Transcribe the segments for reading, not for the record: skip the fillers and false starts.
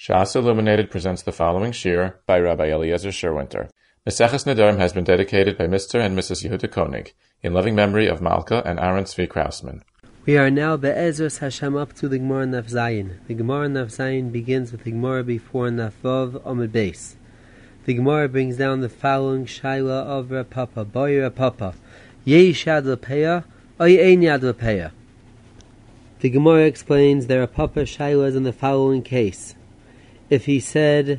Shas Illuminated presents the following shir by Rabbi Eliezer Sherwinter. Maseches Nedarim has been dedicated by Mr. and Mrs. Yehuda Koenig in loving memory of Malka and Aaron Tzvi Krausman. We are now Be'ezras Hashem up to the Gemara Naf Zayin. The Gemara Naf Zayin begins with the Gemara before Naf Vav Amud Beis. The Gemara brings down the following Shaila of Rav Papa, Boy Rav Papa, Yesh Yad L'Peya, or Ein Yad L'Peya. The Gemara explains that Rav Papa Shaila is in the following case. If he said,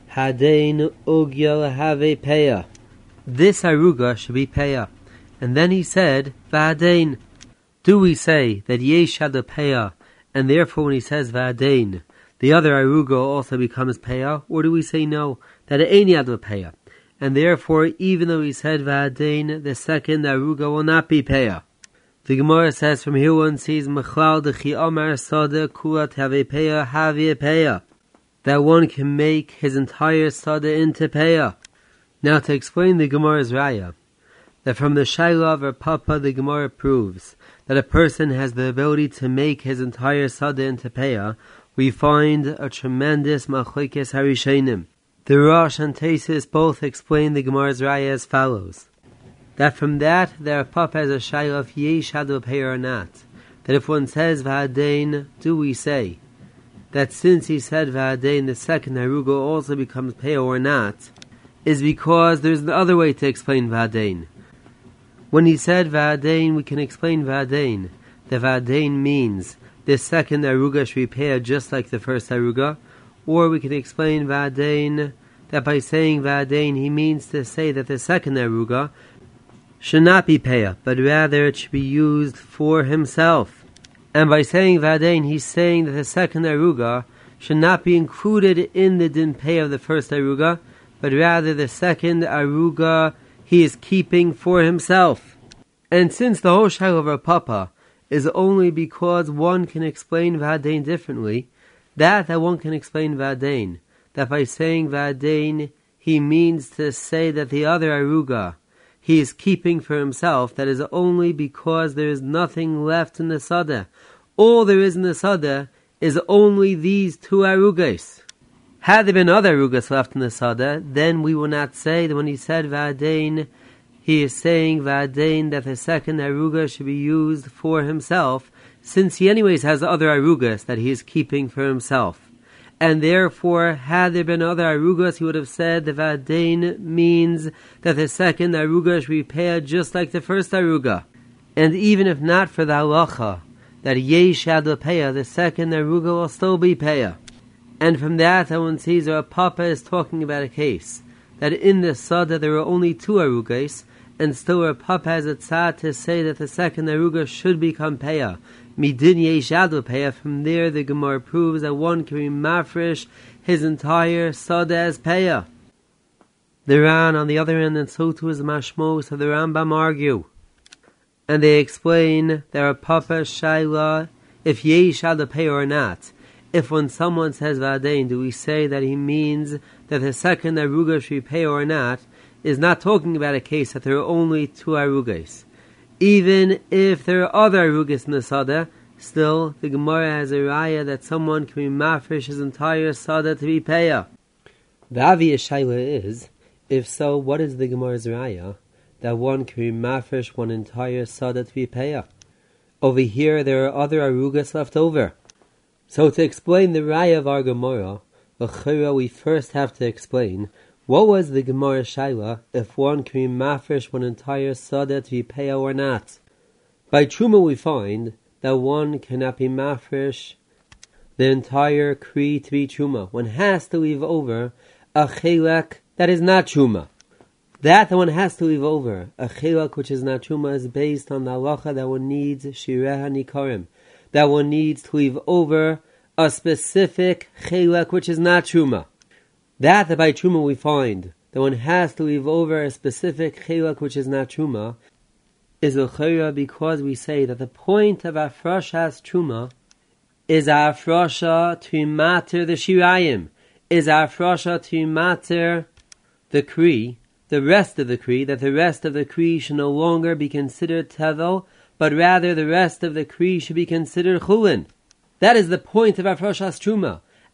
Hadein Ugya L'Have Peya, this Aruga should be Peya. And then he said, V'Hadein. Do we say that Yesh Yad L'Peya, and therefore when he says V'Hadein, the other Aruga also becomes Peya? Or do we say no, that Ein Yad L'Peya, and therefore even though he said V'Hadein, the second Aruga will not be Peya? The Gemara says from here one sees Mechlal Dechi Amar Sada Kulat Have Peya Have Peya, that one can make his entire Sada into Peya. Now to explain the Gemara's Raya, that from the Shaila of Rav Papa the Gemara proves that a person has the ability to make his entire Sada into Peya, we find a tremendous Machlokes Harishonim. The Rosh and Taisus both explain the Gemara's Raya as follows. That from that, the Rav Papa has a Shaila of Yesh Yad L'Peya or not. That if one says V'Hadein, do we say that since he said V'Hadein, the second Haruga also becomes Peya or not, is because there's another way to explain V'Hadein. When he said V'Hadein, we can explain V'Hadein. The V'Hadein means the second Aruga should be Peya just like the first Aruga. Or we can explain V'Hadein that by saying V'Hadein, he means to say that the second Aruga should not be Peya, but rather it should be used for himself. And by saying V'Hadein, he's saying that the second Aruga should not be included in the Din Peya of the first Aruga, but rather the second Aruga he is keeping for himself. And since the whole Shaila of Rav Papa is only because one can explain V'Hadein differently, that one can explain V'Hadein, that by saying V'Hadein, he means to say that the other Aruga he is keeping for himself, that is only because there is nothing left in the Sada. All there is in the Sada is only these two Arugas. Had there been other Arugas left in the Sada, then we will not say that when he said V'Hadein, he is saying V'Hadein that the second Aruga should be used for himself, since he anyways has other Arugas that he is keeping for himself. And therefore, had there been other Arugas, he would have said the V'Hadein means that the second Aruga should be Peya just like the first Aruga. And even if not for the halacha, that Yesh Yad L'Peya, the second Aruga will still be Peya. And from that, one sees Rav Papa is talking about a case, that in the Sada there are only two Arugas, and still Rav Papa has a tzad to say that the second Aruga should become Peya. Midin Yesh Yad L'Peya. From there the Gemara proves that one can be mafresh his entire Sada as Peya. The Ran on the other end, and so too is the Mashmos, so the Rambam argue. And they explain that Rav Papa Shaila, if Yesh Yad L'Peya or not. If when someone says V'Hadein, do we say that he means that the second Aruga should be Peya or not, is not talking about a case that there are only two Arugas. Even if there are other Arugas in the Sada, still the Gemara has a raya that someone can be mafresh his entire Sada to be Peya. The obvious Shaila is, if so, what is the Gemara's raya that one can be mafresh one entire Sada to be Peya? Over here there are other Arugas left over. So to explain the raya of our Gemara, we first have to explain what was the Gemara Shaila if one can be mafresh one entire Sada to be Peya or not. By Truma we find that one cannot be mafresh the entire Kri to be Truma. One has to leave over a Chelek that is not Truma. That one has to leave over a Chelek which is not Truma is based on the halacha that one needs Shireh HaNikarim, that one needs to leave over a specific Chelek which is not Truma. That by Truma we find that one has to leave over a specific Chelek which is not Truma is L'chayra because we say that the point of Afrashas Truma is Afrasha to matter the Shirayim, is Afrasha to matter the Kri, the rest of the Kri, that the rest of the Kri should no longer be considered Tevel, but rather the rest of the Kri should be considered Chulin. That is the point of Afrashas Truma.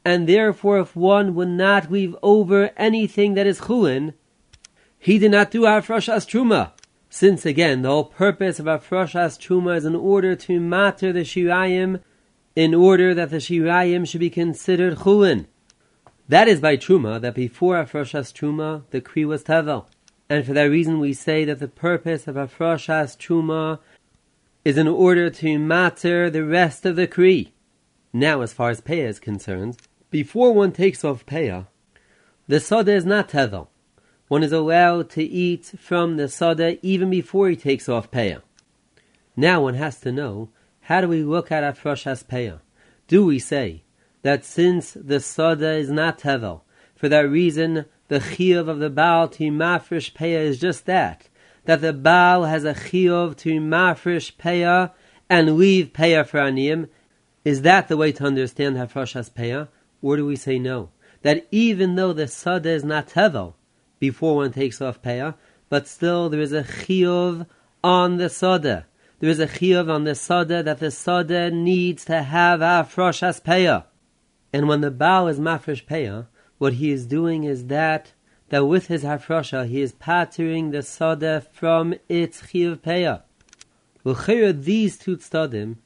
and therefore if one would not weave over anything that is chulin, he did not do hafrashas truma. Since again, the whole purpose of hafrashas truma is in order to matter the shirayim, in order that the shirayim should be considered chulin. That is by truma, that before hafrashas truma, the kri was tevel. And for that reason we say that the purpose of hafrashas truma is in order to matter the rest of the kri. Now as far as peah is concerned, before one takes off peah, the soda is not tevel. One is allowed to eat from the soda even before he takes off peah. Now one has to know, how do we look at hafrashas peah? Do we say that since the soda is not tevel, for that reason the chiyuv of the Baal to mafresh peah is just that the Baal has a chiyuv to mafresh peah and leave peah for aniyim? Is that the way to understand hafrashas peah? Or do we say no? That even though the soda is not tevel before one takes off peah, but still there is a chiyuv on the soda. There is a chiyuv on the soda that the soda needs to have hafrashas peah. And when the Baal is mafresh peah, what he is doing is that with his hafrasha he is pattering the soda from its chiyuv peah. L'chira, these two tzadim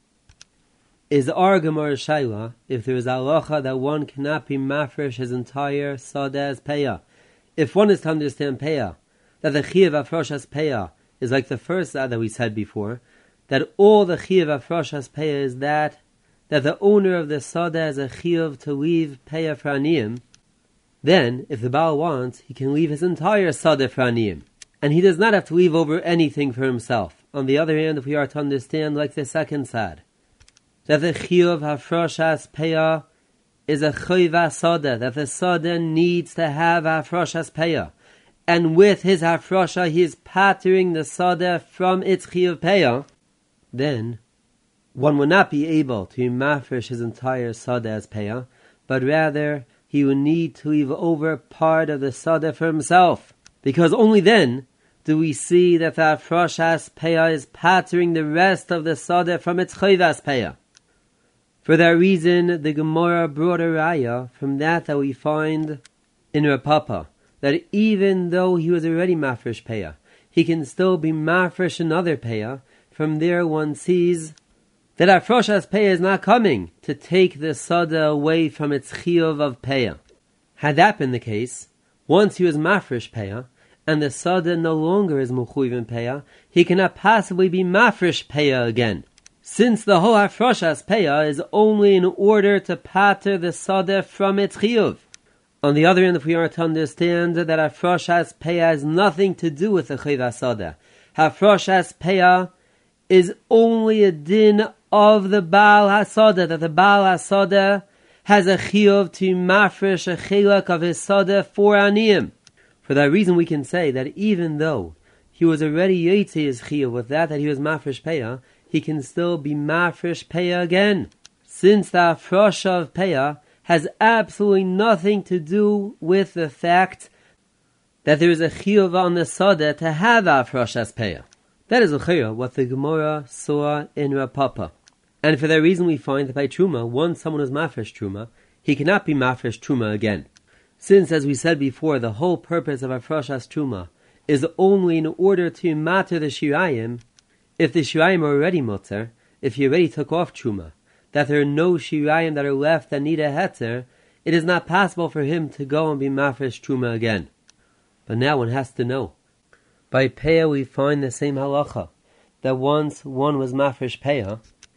is our Gemara Shaila, if there is halacha that one cannot be mafresh his entire soda as peah. If one is to understand peah, that the chiyuv hafrashas peah is like the first that we said before, that all the chiyuv hafrashas peah is that the owner of the soda has a chiyuv to leave peah for aniyim, then, if the Baal wants, he can leave his entire soda for aniyim, and he does not have to leave over anything for himself. On the other hand, if we are to understand, like the second sad, that the chiyuv hafrashas peah is a choiva soda, that the soda needs to have hafrashas peah, and with his hafrasha he is pattering the soda from its chiyuv peah, then one will not be able to mafresh his entire soda as peah, but rather he will need to leave over part of the soda for himself, because only then do we see that the hafrashas peah is pattering the rest of the soda from its choivas peah. For that reason, the Gemara brought a raya from that we find in Rav Papa, that even though he was already mafresh peah, he can still be mafresh another peah. From there one sees that hafrashas peah is not coming to take the soda away from its chiyuv of peah. Had that been the case, once he was mafresh peah, and the soda no longer is mechuyev in peah, he cannot possibly be mafresh peah again, since the whole hafrashas peah is only in order to patter the soda from its chiyuv. On the other hand, if we are to understand that hafrashas peah has nothing to do with the chiyuv soda, hafrashas peah is only a din of the Baal HaSoda, that the Baal HaSoda has a chiyuv to mafresh a chilak of his soda for aniyim. For that reason we can say that even though he was already yotze his chiyuv with that he was mafresh peah, he can still be mafresh peah again, since the hafrasha of peah has absolutely nothing to do with the fact that there is a chiyuv on the soda to have hafrashas peah. That is what the Gemara saw in Rav Papa. And for that reason we find that by Truma, once someone is mafresh Truma, he cannot be mafresh Truma again. Since, as we said before, the whole purpose of hafrashas Truma is only in order to matter the shirayim. If the shirayim are already mutzer, if he already took off Truma, that there are no shirayim that are left that need a hetzer, it is not possible for him to go and be mafresh Truma again. But now one has to know. By peah we find the same halacha, that once one was mafresh peah,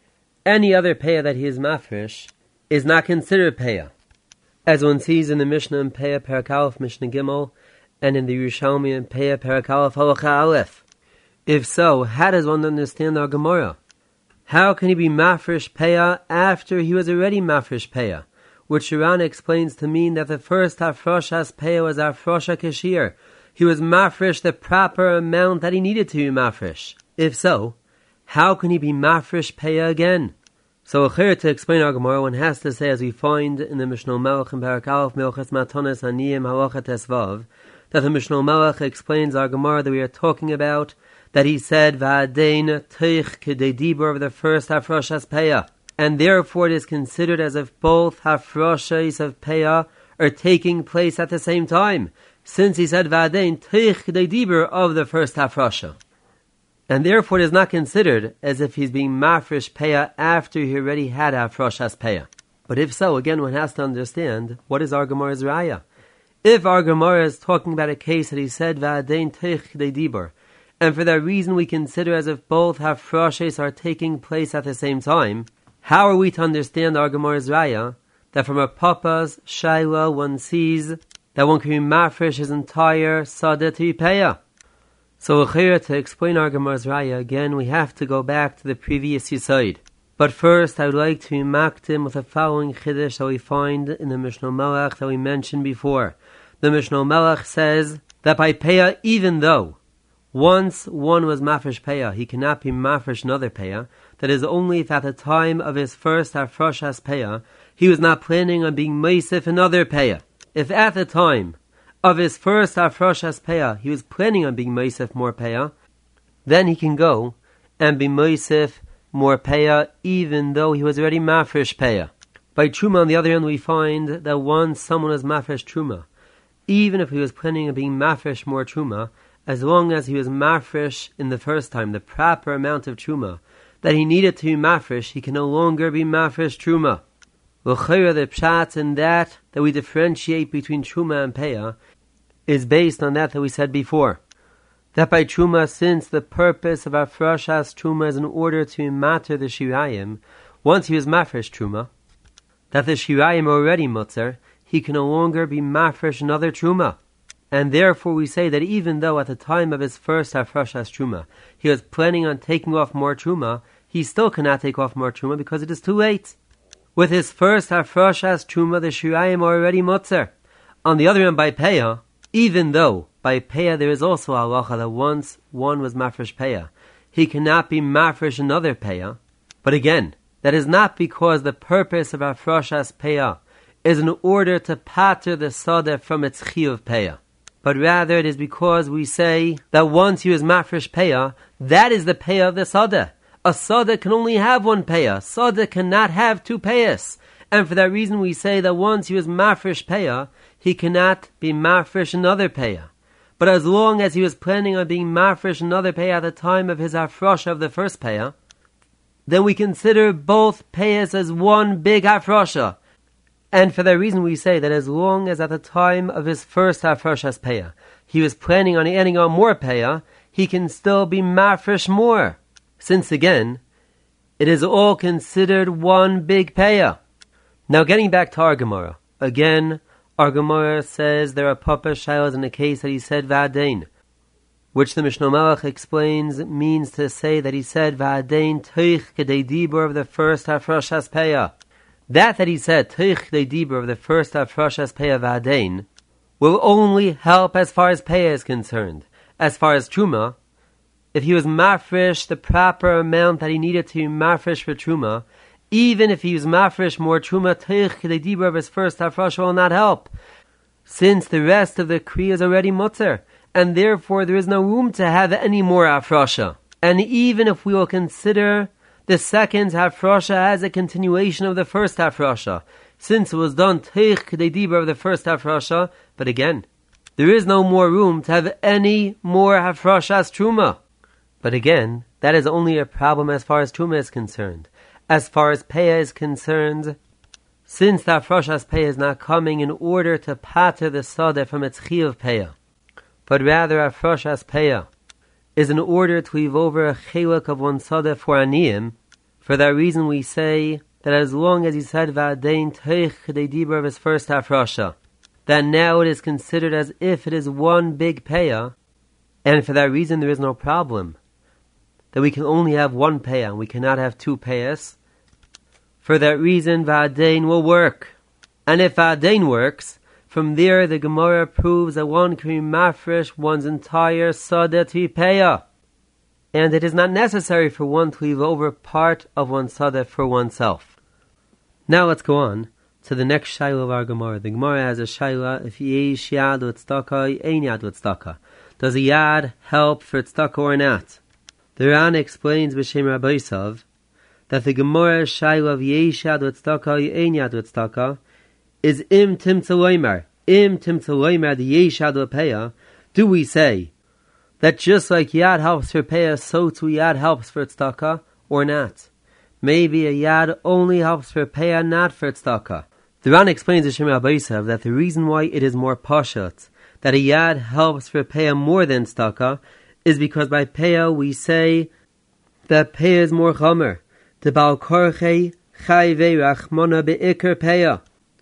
any other peah that he is mafresh is not considered peah. As one sees in the Mishnah in Peah Perek Aleph Mishnah Gimel, and in the Yerushalmi in Peah Perek Aleph Halacha Aleph. If so, how does one understand our Gemara? How can he be mafresh peah after he was already mafresh peah? Which Sharan explains to mean that the first hafrashas peah was hafrasha kashir. He was mafresh the proper amount that he needed to be mafresh. If so, how can he be mafresh peah again? So to explain our Gemara, one has to say, as we find in the Mishnah Melech in Perek Aleph Milchas Matanos Aniyim Halacha Tesvav, that the Mishnah Melech explains our Gemara that we are talking about, that he said Va'adein Teich Kedei Dibur of the first hafrashas peah. and therefore it is considered as if both hafrashas of Peah are taking place at the same time, since he said Va'adein Teich K'dei Diber of the first hafrasha. And therefore it is not considered as if he's being mafresh Peah after he already had hafrashas Peah. But if so, again one has to understand, what is our Gemara's raya? If our Gemara is talking about a case that he said Va'adein Teich K'dei Diber, and for that reason we consider as if both hafrashes are taking place at the same time, how are we to understand our Gemara's raya that from a papa's shaila one sees that one can be mafresh his entire sadeh to Peah? So to explain our Gemara's raya, again we have to go back to the previous Yisod. But first I would like to maktim with the following chiddush that we find in the Mishnah Melech that we mentioned before. The Mishnah Melech says that by Peah, even though once one was mafresh Peah, he cannot be mafresh another Peah. That is only if at the time of his first hafrashas Peah, he was not planning on being meisif another Peah. If at the time of his first hafrashas Peah, he was planning on being meisif more Peah, then he can go and be meisif more Peah, even though he was already mafresh Peah. By Truma, on the other hand, we find that once someone is mafresh Truma, even if he was planning on being mafresh more Truma, as long as he was mafresh in the first time, the proper amount of Truma that he needed to be mafresh, he can no longer be mafresh Truma. L'chayra, the pshat in that we differentiate between Truma and Peah is based on that we said before. That by Truma, since the purpose of hafrashas Truma is in order to matter the Shirayim, once he was mafresh Truma, that the Shirayim are already mutzer, he can no longer be mafresh another Truma. And therefore we say that even though at the time of his first hafrashas Truma, he was planning on taking off more Truma, he still cannot take off more Truma because it is too late. With his first hafrashas Truma, the Shirayim are already mutzer. On the other hand, by Peah, even though by Peah there is also halacha that once one was mafresh Peah, he cannot be mafresh another Peah. But again, that is not because the purpose of hafrashas Peah is in order to pater the sadeh from its chiyuv Peah. But rather it is because we say that once he was mafresh Peah, that is the Peah of the sadeh. A sadeh can only have one Peah. Sadeh cannot have two Peahs. And for that reason we say that once he was mafresh Peah, he cannot be mafresh another Peah. But as long as he was planning on being mafresh another Peah at the time of his hafrasha of the first Peah, then we consider both Peahs as one big hafrasha. And for that reason we say that as long as at the time of his first hafrashas Peah, he was planning on adding on more Peah, he can still be mafresh more. Since again, it is all considered one big Peah. Now getting back to our Gemara. Again, our Gemara says there are papa shaylas in the case that he said Va'adein, which the Mishnah Melech explains means to say that he said Va'adein Teich K'dei Diber of the first hafrashas Peah. That he said Teich K'dei Diber of the first hafrashas Peah Va'adein will only help as far as Peah is concerned. As far as Truma, if he was mafresh the proper amount that he needed to mafresh for Truma, even if he was mafresh more Truma, Teich K'dei Diber of his first hafrasha will not help, since the rest of the Kriya is already mutzer, and therefore there is no room to have any more hafrasha. And even if we will consider the second hafrasha as a continuation of the first hafrasha, since it was done Teich K'dei Diber of the first hafrasha, but again, there is no more room to have any more hafrashas Truma. But again, that is only a problem as far as Truma is concerned. As far as Peah is concerned, since the hafrashas Peah is not coming in order to pater the sadeh from its chiyuv Peah, but rather hafrashas Peah is in order to leave over a chelak of one sadeh for aniyim. For that reason we say that as long as he said Va'adein Teich K'dei Diber of his first hafrasha, that now it is considered as if it is one big Peah, and for that reason there is no problem that we can only have one Peah and we cannot have two Peahs. For that reason Va'adein will work. And if Va'adein works, from there the Gemara proves that one can be mafresh one's entire sadeh to Peah. And it is not necessary for one to leave over part of one's sadeh for oneself. Now let's go on to the next shayla of our Gemara. The Gemara has a shayla, if yesh yad l'tzedakah, ein yad l'tzedakah. Does a yad help for tzedakah or not? The Ran explains b'shem Rabbi Yosef that the Gemara Shaila of Yeshad Tzedakah Ein Yad Tzedakah is Im Timtza Loimer. Im Timtza Loimer the Yeshad Lepeya. Do we say that just like Yad helps for Peah, so too Yad helps for Tzedakah, or not? Maybe a Yad only helps for Peah, not for Tzedakah. The Ran explains to Shimon Abaysav that the reason why it is more Pashat that a Yad helps for Peah more than Tzedakah is because by Peah we say that Peah is more Chomer. The Baal Korchei Chayvei Rachmana Be'ikr Peah.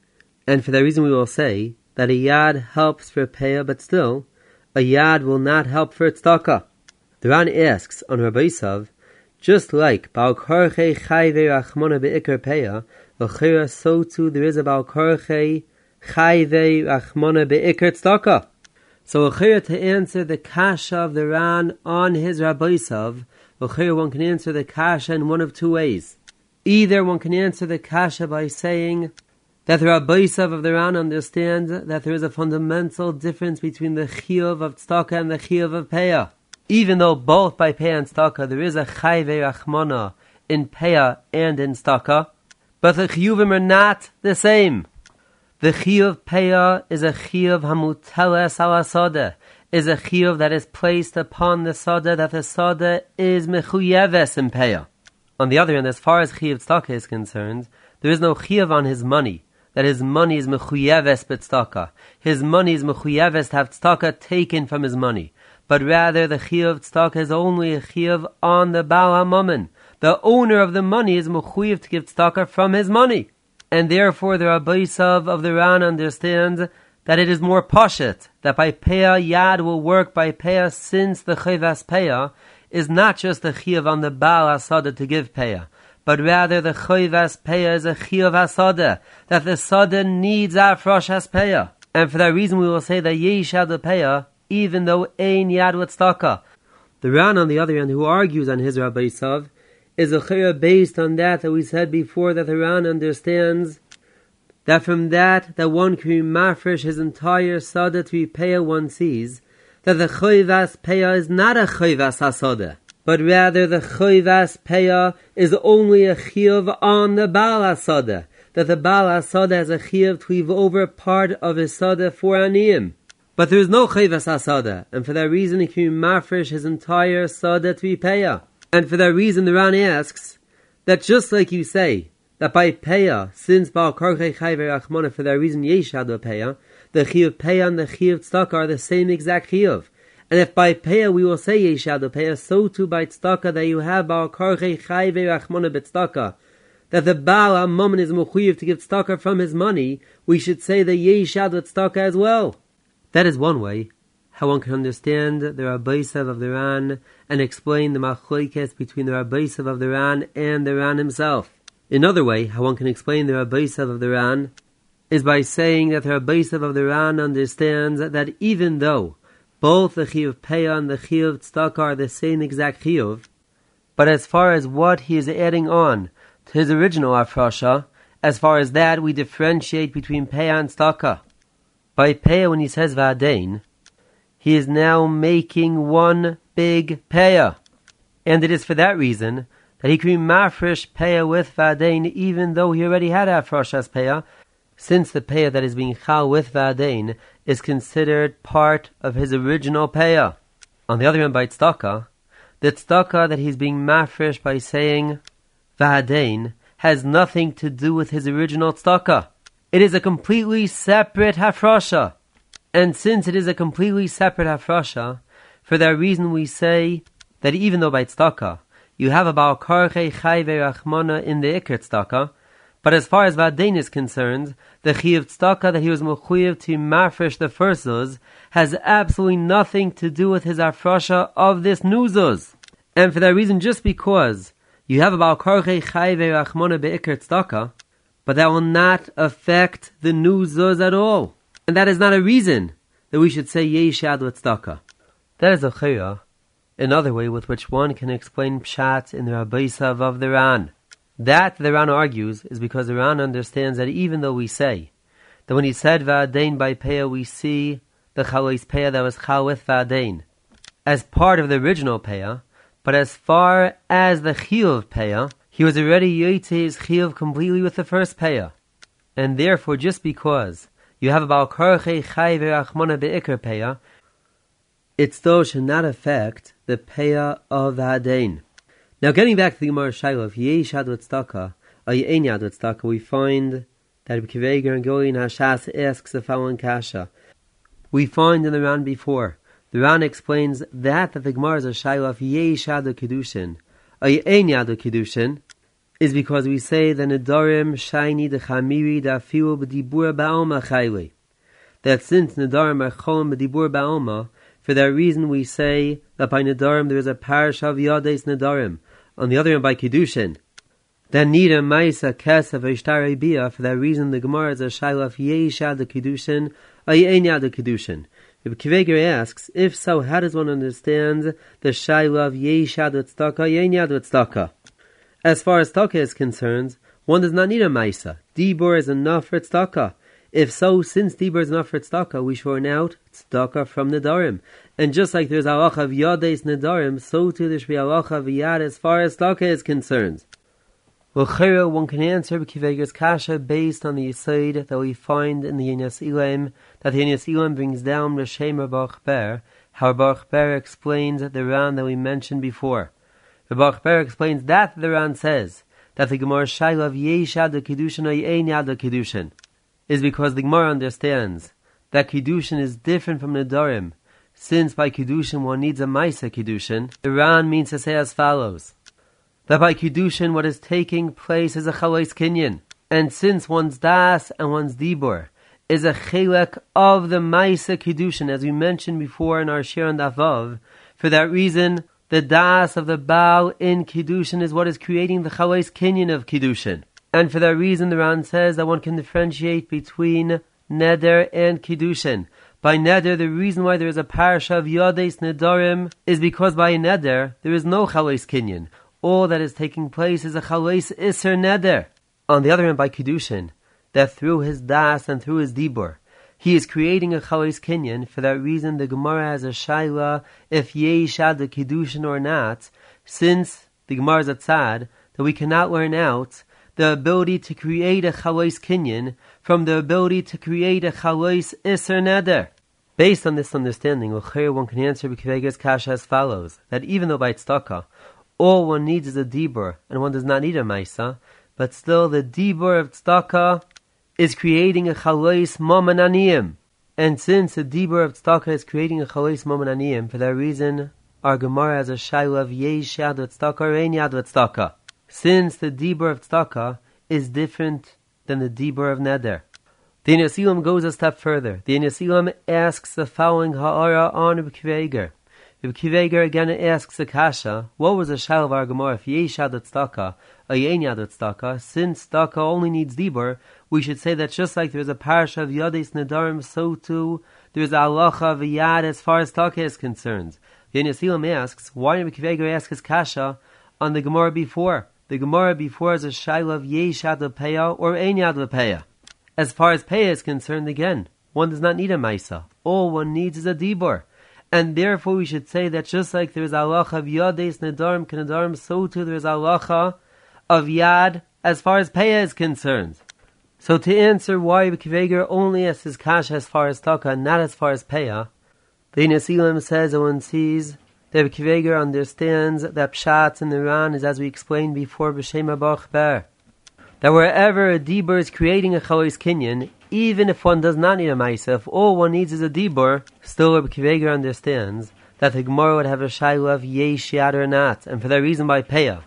And for that reason we will say that a Yad helps for Peah, but still, a Yad will not help for Tzedakah. The Ran asks on Rabbi Isav, just like Baal Korchei Chayvei Rachmana Be'ikr Peah, L'chira, so too there is a Baal Korchei Chayvei Rachmana Be'ikr Tzedakah. So L'chira, to answer the kasha of the Ran on his Rabbi Isav, L'chira, one can answer the kasha in one of two ways. Either one can answer the kasha by saying that the Rabbi Isav of the Ran understands that there is a fundamental difference between the chiyuv of tzedakah and the chiyuv of peah. Even though both by peah and tzedakah there is a chayvei rachmana in peah and in tzedakah, but the chiyuvim are not the same. The chiyuv peah is a chiyuv hamuteles ala sadeh, is a chiyuv that is placed upon the sadeh, that the sadeh is mechuyeves in peah. On the other hand, as far as chiyuv tzedakah is concerned, there is no chiyuv on his money, that his money is mechuyeves b'tzedakah. His money is mechuyeves to have tzedakah taken from his money. But rather the chiyuv tzedakah is only a chiyuv on the Baal HaMammon. The owner of the money is mechuyev to give tzedakah from his money. And therefore the Rabbi Isav of the Ran understands that it is more pashet, that by peah Yad will work by peah, since the chayvas peah is not just the chiyuv on the Baal HaSadah to give peah, but rather the chayvas peah is a chiyuv hasadeh, that the sadeh needs afrosh has peah. And for that reason we will say that yeshad peah, even though ein yad tzedakah. The Ran, on the other hand, who argues on his Rabbi Isav, is a chayah based on that we said before, that the Ran understands that from that one can mafresh his entire sadeh to be peah, one sees that the chayvas peah is not a chayvas hasadeh, but rather the chayvas peah is only a chiyuv on the Baal HaSadah, that the Baal HaSadah has a chiyuv to leave over part of his sadeh for aniyim. But there is no chayvas hasadeh, and for that reason he can mafresh his entire sadeh to be peah. And for that reason the Ran asks that just like you say that by peah, since Baal Korchei Chayvei Rachmana, for that reason yeshad peah, the chiyuv peah and the chiyuv tzedakah are the same exact chiyuv. And if by peah we will say yeshad peah, so too by tzedakah that you have Baal Korchei Chayvei Rachmana b'tzedakah, that the Baal HaMammon is mechuyev to give tzedakah from his money, we should say the yeshad tzedakah as well. That is one way how one can understand the Rabbi Isav of the Ran and explain the machlokes between the Rabbi Isav of the Ran and the Ran himself. Another way how one can explain the Rabbi Isav of the Ran is by saying that the Rabbi Isav of the Ran understands that even though both the chiyuv peah and the chiyuv tzedakah are the same exact chiyuv, but as far as what he is adding on to his original afrasha, as far as that we differentiate between peah and tzedakah. By peah, when he says v'adein, he is now making one big peah. And it is for that reason that he can mafresh peah with v'adein, even though he already had afrosh peah, since the peah that is being chal with v'adein is considered part of his original peah. On the other hand, by tzedakah, the tzedakah that he's being mafresh by saying v'adein has nothing to do with his original tzedakah. It is a completely separate hafrasha. And since it is a completely separate hafrasha, for that reason we say that even though by tzedakah you have a Baal Korchei Chayvei Rachmana in the Iker tzedakah, but as far as v'adein is concerned, the chiyuv tzedakah that he was mechuyev to mafresh the first zuz has absolutely nothing to do with his hafrasha of this new zuz. And for that reason, just because you have a Baal Korchei Chayvei Rachmana be'Iker tzedakah, but that will not affect the new zuz at all. And that is not a reason that we should say yeshad tzedakah. That is a chayah, another way with which one can explain pshat in the Rabbi Isav of the Ran. That the Ran argues is because the Ran understands that even though we say that when he said v'adein by peah, we see the chalois peah that was chal with v'adein as part of the original peah, but as far as the chiyuv peah, he was already yoytze his chiyuv completely with the first payah. And therefore, just because you have a Baal Korchei Chai V'Rachmana Be'ikr payah, it still should not affect the payah of the Hadain. Now, getting back to the Gemara Shaila, if Yesh Yad Tzedakah, or Ye'ein Yad Tzedakah, we find that Rabbi Akiva Eiger and Goyin Hashas asks the following kasha. We find in the Ran before, the Ran explains that the Gemara is a Shaila of Yesh Yad Kedushin, or Ye'ein Yad Kedushin, is because we say the Nedarim Shaini de Chamiri da Fiu B'Dibur Ba'alma Chayli. That since Nedarim are Cholim B'Dibur Ba'alma, for that reason we say that by Nedarim there is a parish of Yades Nedarim. On the other hand, by Kedushin, then Nida Maisa Kesef Ishtarei Bia. For that reason, the Gemara is a Shaila of Yesh Yad Kedushin or Ye'ein Yad Kedushin. Rabbi Akiva Eiger asks, if so, how does one understand the Shaila of Yesh Yad Tzedakah, Ye'ein Yad Tzedakah? As far as tzedakah is concerned, one does not need a Maisa. Dibur is enough for tzedakah. If so, since Dibur is enough for tzedakah, we should earn out tzedakah from Nedarim. And just like there's halacha of Yades Nedarim, so too there should be halacha of Yad as far as tzedakah is concerned. L'chera, one can answer Rabbi Akiva Eiger's kasha based on the yesod that we find in the Yenias Elam, that the Yenias Elam brings down Reshem Baruch Ber, how Baruch Ber explains the Ran that we mentioned before. Baruch Ber explains that the Ran says that the Gemara Shaila of Yesh Yad Kedushin or Ye'ein Yad Kedushin is because the Gemara understands that Kedushin is different from Nedarim. Since by Kedushin one needs a Maisa Kedushin, the Ran means to say as follows, that by Kedushin what is taking place is a Chalais Kinyan. And since one's Das and one's Dibur is a Chelek of the Maisa Kedushin, as we mentioned before in our Shir and Avav, for that reason, the Das of the Baal in Kedushin is what is creating the Chalais Kinyan of Kedushin. And for that reason, the Ran says that one can differentiate between Neder and Kedushin. By Neder, the reason why there is a parasha of Yades Nedarim is because by Neder, there is no Chalais Kinyan. All that is taking place is a Chalais Isser Neder. On the other hand, by Kedushin, that through his Das and through his Dibur, he is creating a Chalais Kinyan. For that reason, the Gemara has a Shaila if Yesh Yad Kedushin or not, since the Gemara is a tzad, that we cannot learn out the ability to create a Chalais Kinyan from the ability to create a Chalais Isser Neder. Based on this understanding, one can answer Rabbi Akiva Eiger's kasha as follows, that even though by tzedakah, all one needs is a Dibur, and one does not need a Maisa, but still the Dibur of tzedakah is creating a Chalais Mammon Aniyim. And since the Dibur of tzedakah is creating a Chalais Mammon Aniyim, for that reason, our Gemara has a Shaila of Yesh Yad Tzedakah or Ye'ein Yad Tzedakah. Since the Dibur of tzedakah is different than the Dibur of Neder. The Yenias Elam goes a step further. The Yenias Elam asks the following ha'ara on Rabbi Akiva Eiger. Rabbi Akiva Eiger again asks the kasha, what was the Shaila of our Gemara if Yesh Yad Tzedakah or Ye'ein Yad Tzedakah? Since tzedakah only needs Dibur, we should say that just like there is a parasha of Yades Nedarim, so too there is a halacha of Yad as far as tzedakah is concerned. The Yenias Elam asks, why did Rabbi Akiva Eiger ask his kasha on the Gemara before? The Gemara before is a Shaila of Yesh Yad L'Peya or Ein Yad L'Peya. As far as Peya is concerned, again, one does not need a Maisa. All one needs is a Dibur. And therefore we should say that just like there is halacha of Yades Nedarim Kenedarim, so too there is halacha of Yad as far as Peya is concerned. So to answer why Rabbi Akiva Eiger only asks his kasha as far as Taka, not as far as Peya, the Yenias Elam says that one sees that Rabbi Akiva Eiger understands that Pshat in the Ran is as we explained before B'Shem Baruch Ber, that wherever a Dibur is creating a Chalais Kinyan, even if one does not need a Maisa, if all one needs is a Dibur, still Rabbi Akiva Eiger understands that the Gemara would have a Shaila of Yesh Yad or not, and for that reason by Peya.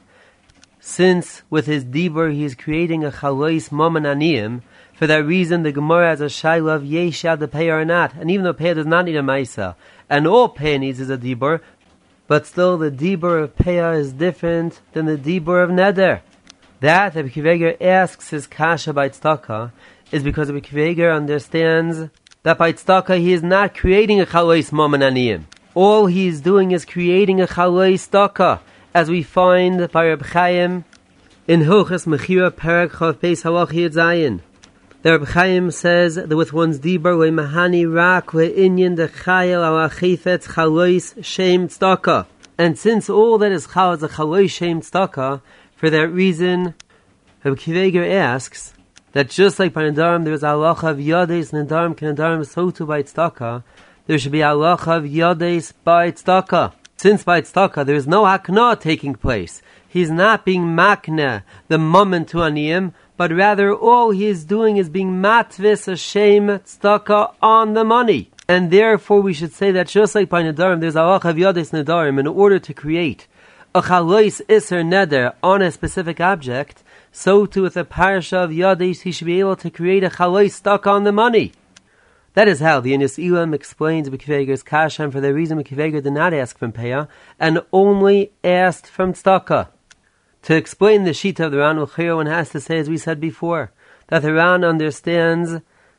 Since with his Dibur he is creating a Chalais Mammon Aniyim, for that reason the Gemara has a Shaila of Yesh Yad the Peya or not, and even though Peya does not need a Maisa, and all Peya needs is a Dibur, but still the Dibur of Peya is different than the Dibur of Neder. That Rabbi Akiva Eiger asks his kasha by tzedakah is because Rabbi Akiva Eiger understands that by tzedakah he is not creating a Chalais Mammon Aniyim. All he is doing is creating a Chalais tzedakah, as we find by Reb Chaim in Hilchos Mechira Perek Chav Beis Halach Yud Zayin. The Reb Chaim says that with one's Dibur we mahani rak le'inyan dechayel al achifetz Chalais Shem tzedakah. And since all that is chal is a Chalais Shem tzedakah, For that reason, Rabbi Akiva Eiger asks that just like by Nadarim there is halacha of Yades Nadarim Kenadarim, so too by Tzedakah, there should be halacha of Yades by Tzedakah. Since by Tzedakah there is no hakna taking place, he's not being makna the moment to aniyim, but rather all he is doing is being matvis Hashem tzedakah on the money. And therefore we should say that just like by Nadarim, there's halacha of Yades Nadarim, in order to create a chalois iser neder on a specific object, so too with the parasha of Yades, he should be able to create a chalois tzedakah on the money. That is how the Yinus Elam explains Akiva Eiger's kasha, and for that reason Akiva Eiger did not ask from Peah, and only asked from tzedakah. To explain the shita of the Ran L'chira, one has to say, as we said before, that the Ran understands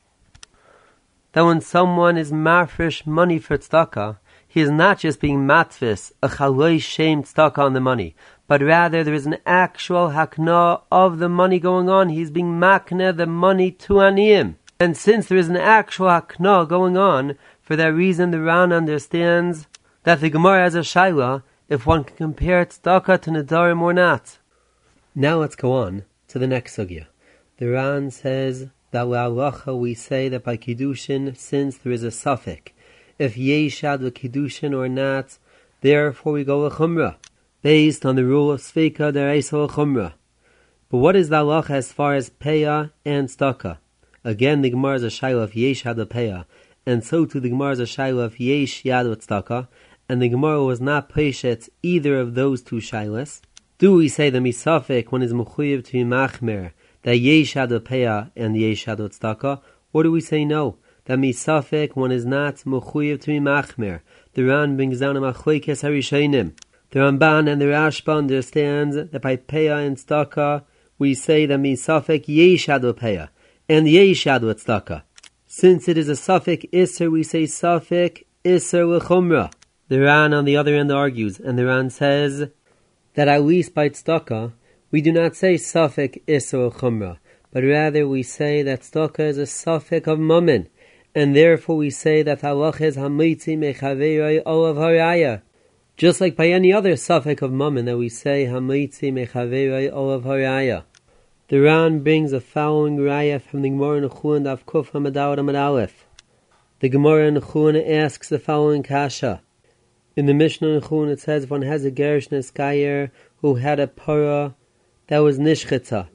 that when someone is mafresh money for tzedakah, he is not just being matvis, a chaloi shem tzedakah on the money, but rather there is an actual hakna of the money going on. He's being makna the money to aniyim. And since there is an actual hakna going on, for that reason the Ran understands that the Gemara has a shaila, if one can compare tzedakah to Nadarim or not. Now let's go on to the next sugya. The Ran says that l'alacha we say that by Kiddushin, since there is a suffix, if yeshad l'Kiddushin or not, therefore we go l'chumrah, based on the rule of Sveika d'Reisa l'chumrah. But what is the halacha as far as Peah and tzedakah? Again, the Gemara is a shaila of yeshad l'Peah, and so too the Gemara is a shaila of yesh yad l'tzedakah, and the Gemara was not peshet either of those two shailas. Do we say that misafek one is mechuyev to be machmer, that yeshad l'Peah and yeshad l'tzedakah, or do we say no, that misafek one is not mechuyev to be machmer? The Ran brings down a machlekes harishonim. The Ramban and the Rashba understands that by Peah and tzedakah we say that misafek yeshad l'Peah and yeshad l'tzedakah. Since it is a suffix iser, we say suffix iser l'chumrah. The Ran on the other end argues, and the Ran says that at least by tzedakah we do not say suffix iser l'chumrah, but rather we say that tzedakah is a suffix of mammon, and therefore we say that halach is hamitzi mechaverei olav haraya. Just like by any other suffix of mammon that we say hamitzi mechaverei olav haraya. The Ran brings a following raya from the Gemara in Nechun Daf Kuf Hamad Amud Aleph. The Gemara in Nechun asks the following kasha. In the Mishnah in Nechun it says one has a Gerish Neskayer who had a para that was nishchita,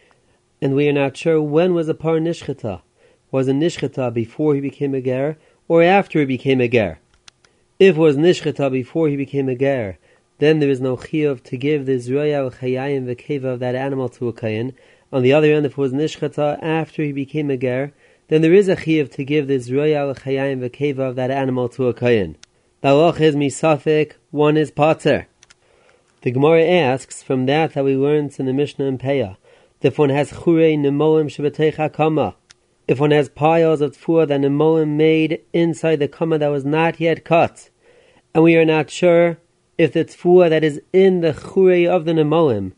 and we are not sure when was a para nishchita. Was it nishchita before he became a ger or after he became a ger? If it was nishchita before he became a ger, then there is no chiyuv to give the zroya v'chayayim v'keva of that animal to a kayin. On the other hand, if it was nishchata after he became a ger, then there is a chiyuv to give the zroya v'chayayim v'keva of that animal to a kayin. The halach is misafik, one is pater. The Gemara asks from that we learned in the Mishnah in Peah, that if one has chure nemolim shebetei hakama, if one has piles of tfuah that nemolim made inside the kama that was not yet cut, and we are not sure if the tfuah that is in the chure of the nemolim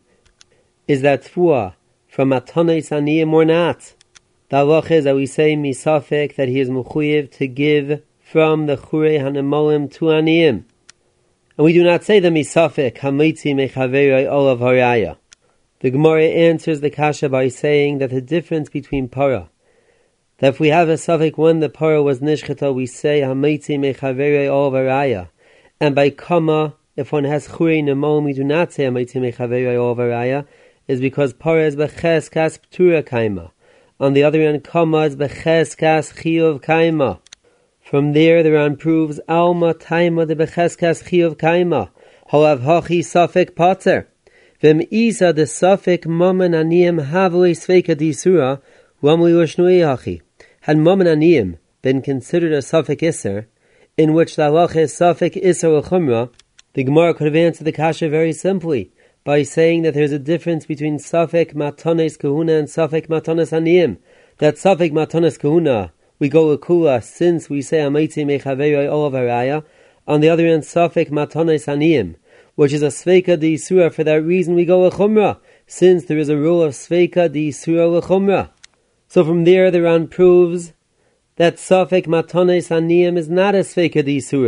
is that tfuah from matanos aniyim or not, the halach is that we say misafik that he is mechuyev to give from the chure hanemolim to aniyim. And we do not say the misafik hamitzi mechaverei olav haraya. The Gemara answers the kasha by saying that the difference between para, that if we have a suffix when the para was nishchata, we say hamitzi mechaverei olav haraya, and by kama, if one has chure nemolim, we do not say hamitzi mechaverei olav haraya, is because para is becheskas ptura kaima. On the other hand, kama is becheskas chiyuv kaima. From there, the Ran proves alma taima de becheskas chiyuv kaima, halav hachi suffik pater. V'em isa de suffik mammon aniyim havui sveika disura, lamli ushnui hachi. Had mammon aniyim been considered a suffik iser, in which the halach is suffik iser l'chumrah, the Gemara could have answered the kasha very simply by saying that there is a difference between suffik matanes kahuna and suffik matanes aniyim. That suffik matanes kahuna we go l'kula since we say amitzi mechaverei olav haraya. On the other hand, suffik matanes aniyim, which is a sveika d'isura. For that reason, we go l'chumrah, since there is a rule of sveika d'isura l'chumrah. So from there, the Ran proves that suffik matanes aniyim is not a sveika d'isura,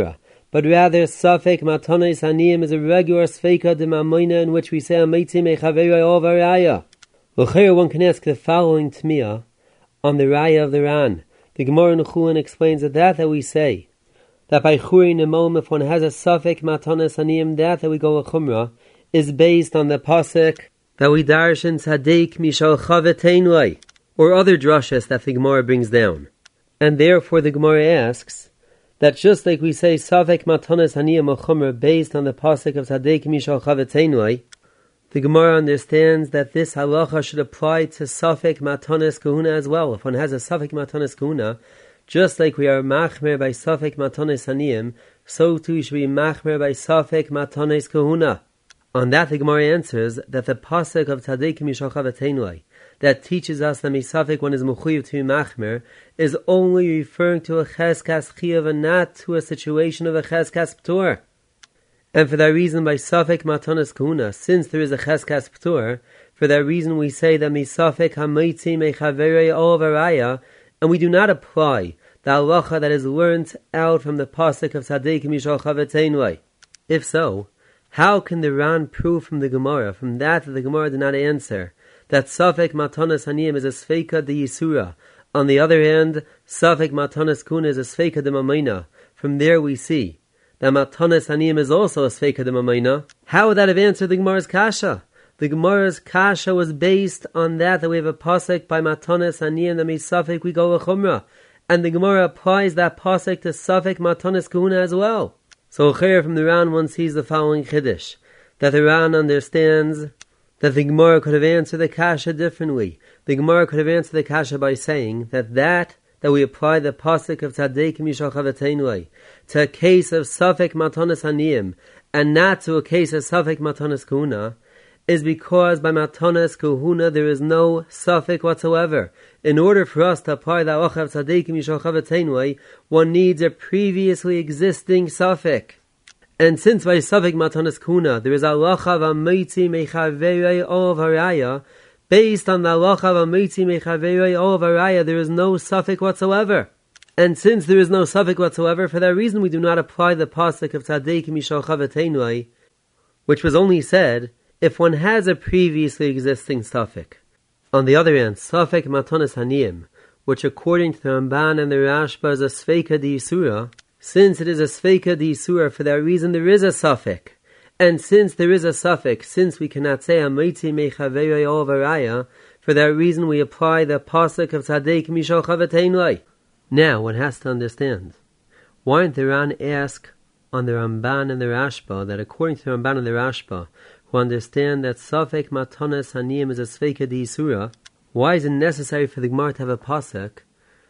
but rather Safek Matanos Haniyim is a regular Sfeika de Mamoina in which we say Ameiti Mechaverei Ov Haraya. L'chayr, one can ask the following Tmiyah on the Raya of the Ran. The Gemara in Chulin explains that we say, that by Churi Nemom, if one has a Safek Matanos Haniyim, that we go a Chumrah, is based on the Pasuk that we darsh in Tzaddik Mishal Chaveteinlai, or other drashas that the Gemara brings down. And therefore the Gemara asks that just like we say Safek Matanos Haniyim Chumrah based on the Pasuk of Tzaddik Mishal Chaveteinlai, the Gemara understands that this halacha should apply to Safek Matanos Kahuna as well. If one has a Safek Matanos Kahuna, just like we are machmer by Safek Matanos Haniyim, so too we should be machmer by Safek Matanos Kahuna. On that the Gemara answers that the pasuk of Tzaddik Mishal Chaveteinlai that teaches us that misafek one is mechuyev to be machmer is only referring to a cheskas chiyuv and not to a situation of a cheskas p'tur. And for that reason, by Safek Matanos Kahuna, since there is a cheskas p'tur, for that reason we say that misafek hameitzi mechaverei ov haraya, and we do not apply the halacha that is learnt out from the pasuk of Tzaddik Mishal Chaveteinlai. If so, how can the Ran prove from the Gemara, from that the Gemara did not answer, that Safek Matanos Haniyim is a Sfeika de Yisura? On the other hand, Safek Matanos Kahuna is a Sfeika de Mamayna. From there we see that Matanos Haniyim is also a Sfeika de Mamayna. How would that have answered the Gemara's Kasha? The Gemara's Kasha was based on that we have a pasuk by Matanos Haniyim that means Safek we go a Chumrah. And the Gemara applies that pasuk to Safek Matanos Kahuna as well. So here from the Ran one sees the following Chiddush, that the Ran understands that the Gemara could have answered the Kasha differently. The Gemara could have answered the Kasha by saying that we apply the pasuk of Tzaddik Mishal Chaveteinlai to a case of Safek Matanos Haniyim and not to a case of Safek Matanos Kahuna is because by Matanos Kahuna there is no Safek whatsoever. In order for us to apply the halacha of Tzaddik Mishal Chaveteinlai, one needs a previously existing Safek. And since by Safek Matanos Kahuna there is halacha of Ameitzi Mechaverei Ov Haraya, based on the halacha of Ameitzi Mechaverei Ov Haraya, there is no Safek whatsoever. And since there is no Safek whatsoever, for that reason we do not apply the pasuk of Tzaddik Mishal Chaveteinlai, which was only said if one has a previously existing Safek. On the other hand, Safek Matanos Haniyim, which according to the Ramban and the Rashba is a Sfeika de Yisura, since it is a Sfeika de Yisura, for that reason there is a Safek. And since there is a Safek, since we cannot say Ameitzi Mechaverei Ov Haraya, for that reason we apply the pasuk of Tzaddik Mishal Chaveteinlai. Now one has to understand, why didn't the Ran ask on the Ramban and the Rashba that according to the Ramban and the Rashba, who understand that Safek Matanos Haniyim is a Sfeika de Yisura, why is it necessary for the Gemara to have a pasuk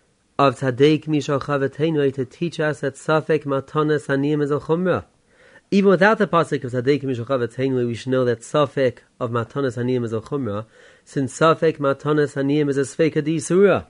of Tzaddik Mishal Chaveteinlai to teach us that Safek Matanos Haniyim is a Chumrah? Even without the pasuk of Tzaddik Mishal Chaveteinlai, we should know that Safek of Matanos Haniyim is a Chumrah, since Safek Matanos Haniyim is a Sfeika de Yisura.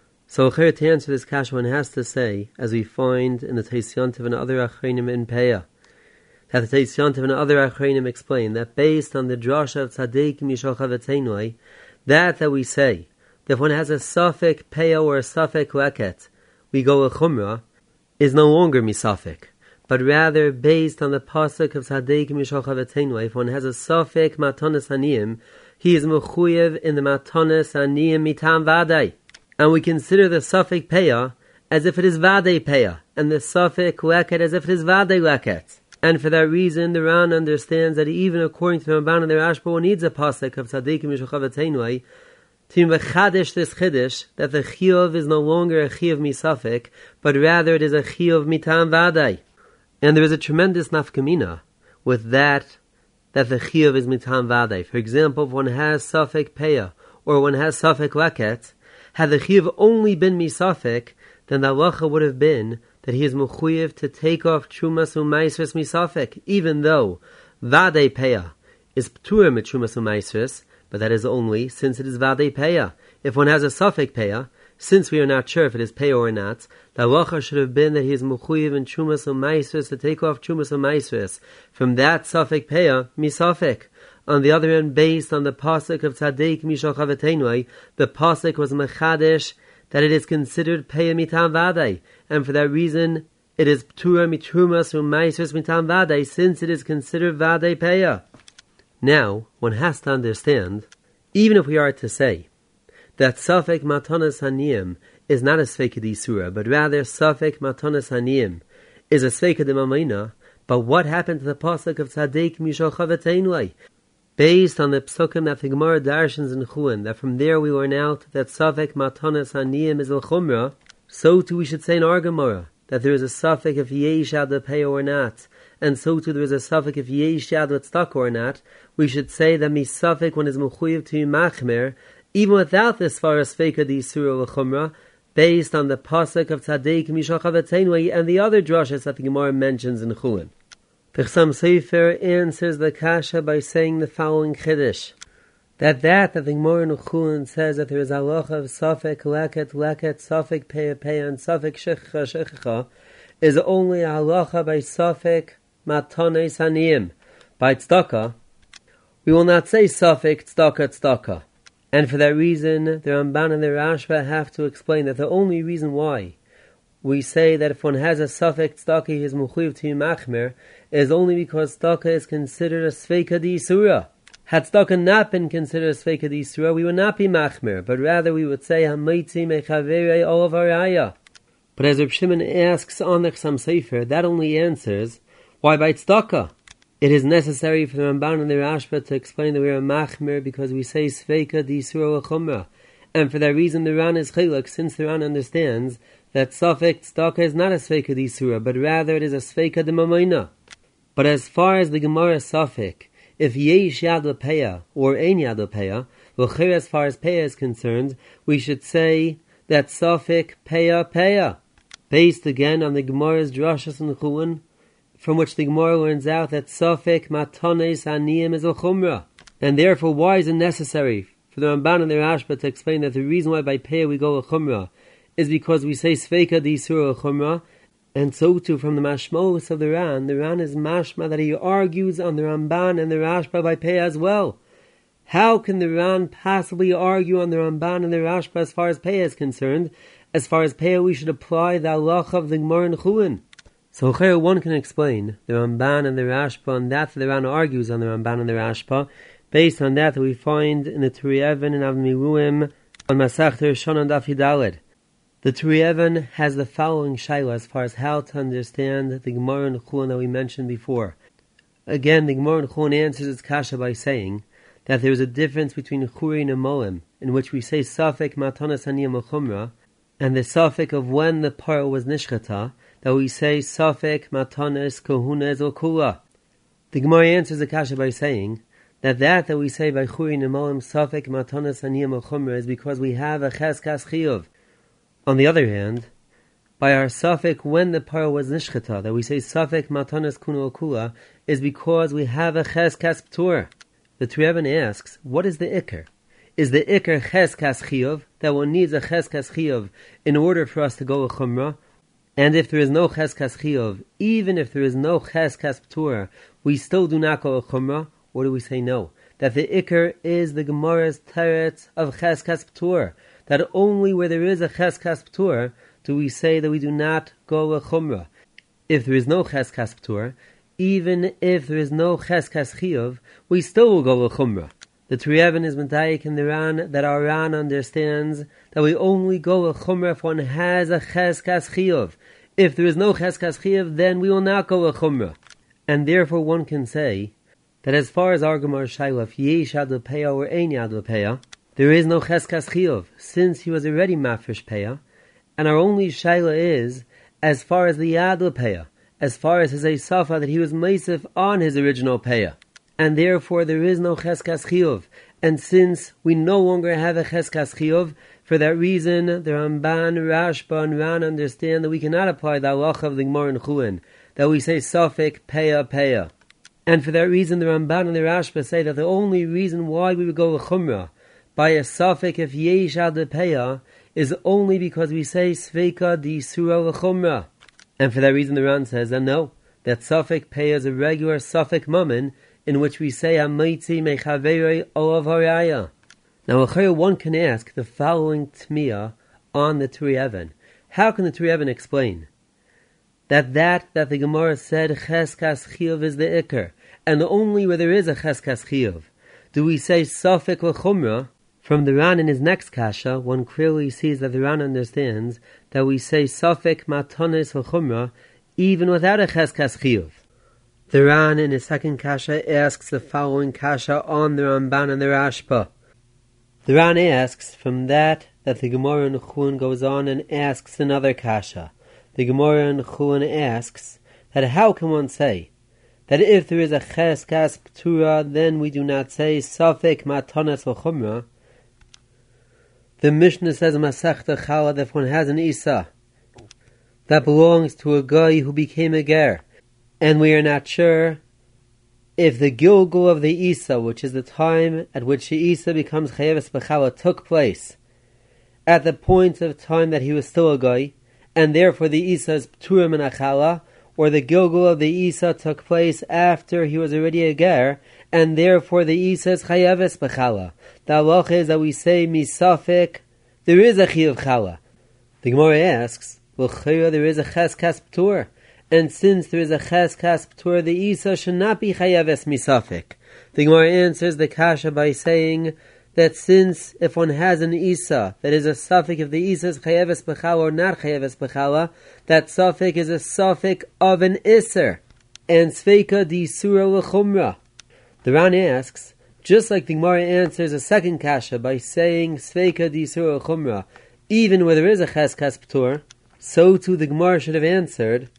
So to answer this kasha, one has to say, as we find in the Teis Yontiv and other Achreinim in Peah, that the Teis Yontiv and other Achreinim explain that based on the drasha of Tzaddik Mishal Chaveteinlai, that we say, that if one has a Safek Peah or a Safek Leket, we go a Chumrah, is no longer misafek, but rather based on the pasuk of Tzaddik Mishal Chaveteinlai. If one has a Safek Matanos Haniyim, he is mechuyev in the Matanos Haniyim mitam vadai. And we consider the Safek Peah as if it is Vadei Peah, and the Safek Leket as if it is Vadei Leket. And for that reason, the Ran understands that even according to the Ramban and the Rashba, one needs a pasuk of Tzaddik Mishal Chaveteinlai to mechadish this chiddush, that the chiyuv is no longer a chiyuv misafek, but rather it is a chiyuv mitam vadai. And there is a tremendous nafkamina with that the chiyuv is mitam vadai. For example, if one has Safek Peah or one has Safek Leket, had the chiyuv only been misafek, then the halacha would have been that he is mechuyev to take off trumas u'maisres misafek, even though vadei peah is p'tur mit trumas u'maisres, but that is only since it is vadei peah. If one has a Safek Peah, since we are not sure if it is peah or not, the halacha should have been that he is mechuyev in trumas u'maisres to take off trumas u'maisres from that Safek Peah misafek. On the other hand, based on the pasuk of Tzaddik Mishal Chaveteinlai, the pasuk was mechadesh that it is considered peah mitam vadai, and for that reason it is ptura mitrumas u'maisers mitam vadei, since it is considered vadei peya. Now, one has to understand, even if we are to say that Safek Matanas Haniyim is not a Sveika D'Isura, but rather Safek Matanas Haniyim is a Sveika D'Mamayna, but what happened to the Pasuk of Tzaddik Mishal Chavateinlai? Based on the Psukim that the Gemara darshans in Chuan, that from there we learn out that Safek Matanas Haniyim is Al-Chumra, so too we should say in our Gemara that there is a Safek if Yesh Yad L'Peya or not, and so too there is a Safek if Yesh Yad L'Tzedakah or not. We should say that Misafek one is Mechuyev to Machmer, even without this far as Sveika D'Isura L'Chumra, based on the Pasuk of Tzaddik Mishal Chavateinlai and the other drashas that the Gemara mentions in Chuan. The Chassam Sofer answers the kasha by saying the following chiddush: that the Gemara in Chuan says that there is halacha of Safek Leket, Safek Peya, and Safek Shechicha, is only a halacha by Safek Matanes Haniyim. By Tzedakah, we will not say Safek Tzedakah. And for that reason, the Ramban and the Rashba have to explain that the only reason why we say that if one has a Safek Tzedakah, he is Mechuyev to Machmer, is only because Tzedakah is considered a Sveika D'Isura. Had Tzedakah not been considered a Sveika D'Isura, we would not be Machmer, but rather we would say Hamaitzi Mechaverei Olav Haraya. But as Reb Shimon asks on the Chassam Sofer, that only answers why by Tzedakah it is necessary for the Ramban and the Rashba to explain that we are Machmer because we say Sveika D'Isura L'Chumra. And for that reason the Ran is Chiluk, since the Ran understands that Safek Tzedakah is not a Sveika D'Isura, but rather it is a Sveika D'Mamayna. But as far as the Gemara Safek, if Yesh Yad L'Peya or Ein Yad L'Peya, L'chir as far as Peya is concerned, we should say that Safek Peya, based again on the Gemara's drashas in Chuan, from which the Gemara learns out that Safek Matanes Haniyim is Al-Chumra. And therefore, why is it necessary for the Ramban and the Rashba to explain that the reason why by Peya we go Al-Chumra is because we say Sveika D'Isura Al-Chumra, and so too from the Mashmos of the Ran is mashma that he argues on the Ramban and the Rashba by Peya as well. How can the Ran possibly argue on the Ramban and the Rashba as far as Peya is concerned? As far as Peya, we should apply the halacha of the Gemara in Chuan. So one can explain the Ramban and the Rashba, and that the Ran argues on the Ramban and the Rashba, based on that we find in the Turi Even and Avmiruim on Masechta Shon and Daf Yudaled. The Turi Even has the following shaila as far as how to understand the Gemara in Chuan that we mentioned before. Again, the Gemara in Chuan answers its kasha by saying that there is a difference between Churin and Molim, in which we say Safek Matanas Haniyim L'Chumra, and the Safek of when the parah was Nishchata, that we say Safek Matanas Kohuna Zokula. The Gemara answers the kasha by saying that we say by Churin and Molim Safek Matanas Haniyim L'Chumra is because we have a Cheskas Chiyuv. On the other hand, by our Safek when the parah was Nishchata, that we say Safek Matanas Kuna Okula, is because we have a Cheskas P'tur. The Turi Even asks, what is the Iker? Is the Iker Cheskas Chiyuv, that one needs a Cheskas Chiyuv in order for us to go a Chumrah? And if there is no Cheskas Chiyuv, even if there is no Cheskas P'tur, we still do not go a Chumrah? Or do we say no? That the Iker is the Gemara's teretz of Cheskas P'tur, that only where there is a Cheskas P'tur do we say that we do not go a Chumrah. If there is no Cheskas P'tur, even if there is no Cheskas Chiyuv, we still will go a Chumrah. The Turi Even is medayik in the Ran that our Ran understands that we only go a Chumrah if one has a Cheskas Chiyuv. If there is no Cheskas Chiyuv, then we will not go a Chumrah. And therefore one can say that as far as our Gemara Shaila, if Yesh Yad L'Peya or Ein Yad L'Peya, there is no Cheskas Chiyuv, since he was already Mafresh Peya, and our only Shaila is, as far as the Yad L'Peya, as far as his Eisafa, that he was Meisif on his original Peya. And therefore there is no Cheskas Chiyuv. And since we no longer have a Cheskas Chiyuv, for that reason the Ramban, Rashba, and Ran understand that we cannot apply the halacha of the Gemara in Chuan, that we say Safek Peya. And for that reason the Ramban and the Rashba say that the only reason why we would go a Chumrah by a Safek if Yesh Yad L'Peya is only because we say Sveika D'Isura L'Chumrah. And for that reason the Ran says that no, that Safek Peya is a regular Safek Mammon, in which we say Hamaitzi Mechaverei Olav Haraya. Now one can ask the following Tmiya on the Turi Even. How can the Turi Even explain that the Gemara said cheskas chiyuv is the ikar, and only where there is a cheskas chiyuv do we say safek l'chumra. From the Ran in his next kasha, one clearly sees that the Ran understands that we say safek matanes l'chumra even without a cheskas chiyuv. The Ran in his second kasha asks the following kasha on the Ramban and the Rashba. The Ran asks from that the Gemara in Chulin goes on and asks another kasha. The Gemara in Chulin asks that how can one say that if there is a cheskas p'tura, then we do not say safek matanes l'chumra? The Mishnah says in Masechta Chala that if one has an Isa that belongs to a guy who became a ger, and we are not sure if the Gilgul of the Isa, which is the time at which the Isa becomes Chayeves B'chala, took place at the point of time that he was still a guy, and therefore the Isa is P'turim and Achala, or the Gilgul of the Isa took place after he was already a ger, and therefore the Isa is Chayeves B'chala. The halacha is that we say misafik, there is a chiyuv chala. The Gemara asks, well, there is a cheskas p'tur, and since there is a cheskas p'tur, the Isa should not be chayeves misafik. The Gemara answers the kasha by saying that since if one has an Isa that is a suffix, if the Isa is chayeves b'chala or not chayeves b'chala, that suffix is a suffix of an iser, and sveika di surah l'chumra. The Ran asks, just like the Gemara answers a second kasha by saying sveika di surah l'chumra, even where there is a cheskas p'tur, so too the Gemara should have answered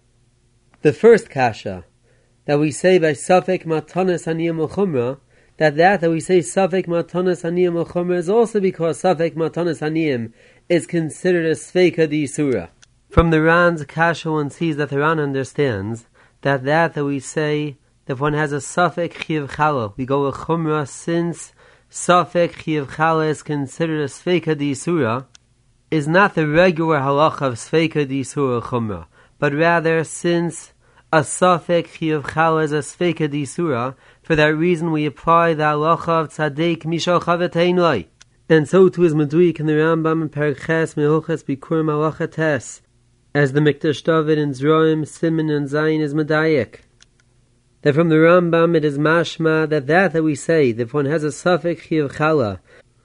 the first kasha, that we say by safek matanas aniyim l'chumra, that we say safek matanas aniyim l'chumra is also because safek matanas aniyim is considered a sveika di surah. From the Ran's kasha one sees that the Ran understands that we say that if one has a safek chiyuv chala, we go with chumra, since safek chiyuv chala is considered a sveika di surah, is not the regular halacha of sveika di surah chumra, but rather since a safek chiyuv chala is a sveika di surah, for that reason we apply the halacha of tzaddik mishal chaveteinoi. And so too is Meduik in the Rambam in Perek Ches Mehuches Bikurim halacha tes, as the Mikdash David in Zroim, Siman and Zayin is Medayik. That from the Rambam it is mashma that we say that if one has a safek chiyuv chala,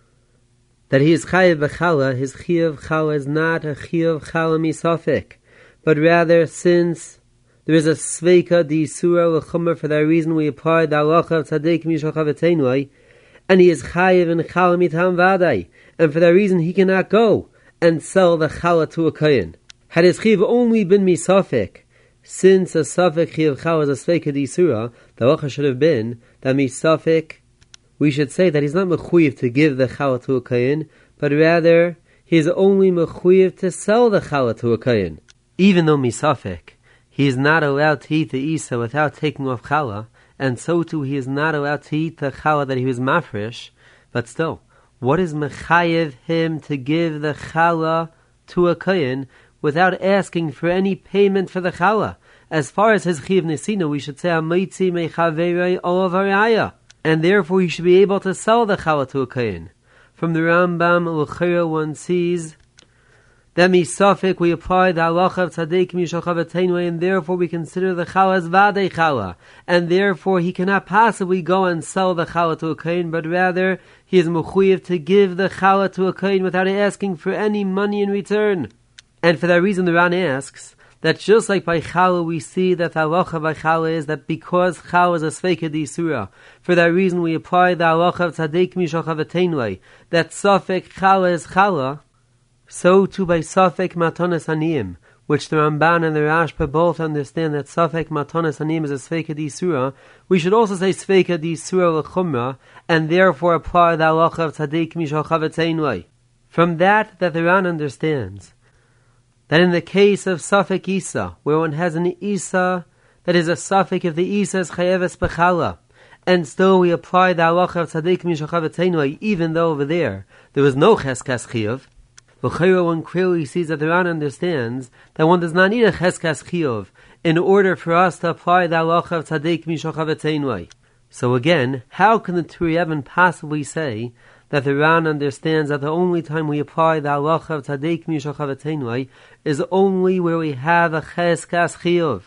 that he is chayev b'chala, his chiyuv chala is not a chiyuv chala misafek, but rather since there is a sveika di surah l'chumra, for that reason we apply the halacha of tzaddik mishal chaveteinoi, and he is chayev in chala mitam vadai, and for that reason he cannot go and sell the chala to a kohen. Had his chiyuv only been misafek, since a safek chiyuv chala is a sveika di surah, the halacha should have been that misafek, we should say that he's not mechuyev to give the chala to a kohen, but rather he is only mechuyev to sell the chala to a kohen. Even though misafek, he is not allowed to eat the isa without taking off chala, and so too he is not allowed to eat the chala that he was mafresh, but still, what is mechayev him to give the chala to a kohen without asking for any payment for the chala? As far as his chiv nesina, we should say amitzi mechaverei olavaraya, and therefore he should be able to sell the chala to a kohen. From the Rambam l'chira one sees that misafik we apply the halacha of tzaddik mishal chaveteinoi, and therefore we consider the chala as vadei chala, and therefore he cannot possibly go and sell the chala to a kohen, but rather he is mechuyev to give the chala to a kohen without asking for any money in return. And for that reason the Ran asks that just like by chala we see that the halacha by chala is that because chala is a sveika di surah, for that reason we apply the halacha of tzaddik mishal chaveteinoi, that safek chala is chala, so too by safek matanas aniyim, which the Ramban and the Rashba both understand that safek matanas aniyim is a sveika di surah, we should also say sveika di surah l'chumra, and therefore apply the halacha of tzaddik mishal chaveteinoi. From that the Ran understands that in the case of safek isa, where one has an isa that is a safek if the isa is chayeves b'chala, and still we apply the halacha of tzaddik mishal chaveteinoi, even though over there was no cheskas chiyuv, l'chayra one clearly sees that the Ran understands that one does not need a cheskas chiyuv in order for us to apply the halacha of tzaddik mishal chaveteinoi. So again, how can the Turei Even possibly say that the Ran understands that the only time we apply the halacha of tzaddik mishal chavatenoi is only where we have a cheskas chiyuv.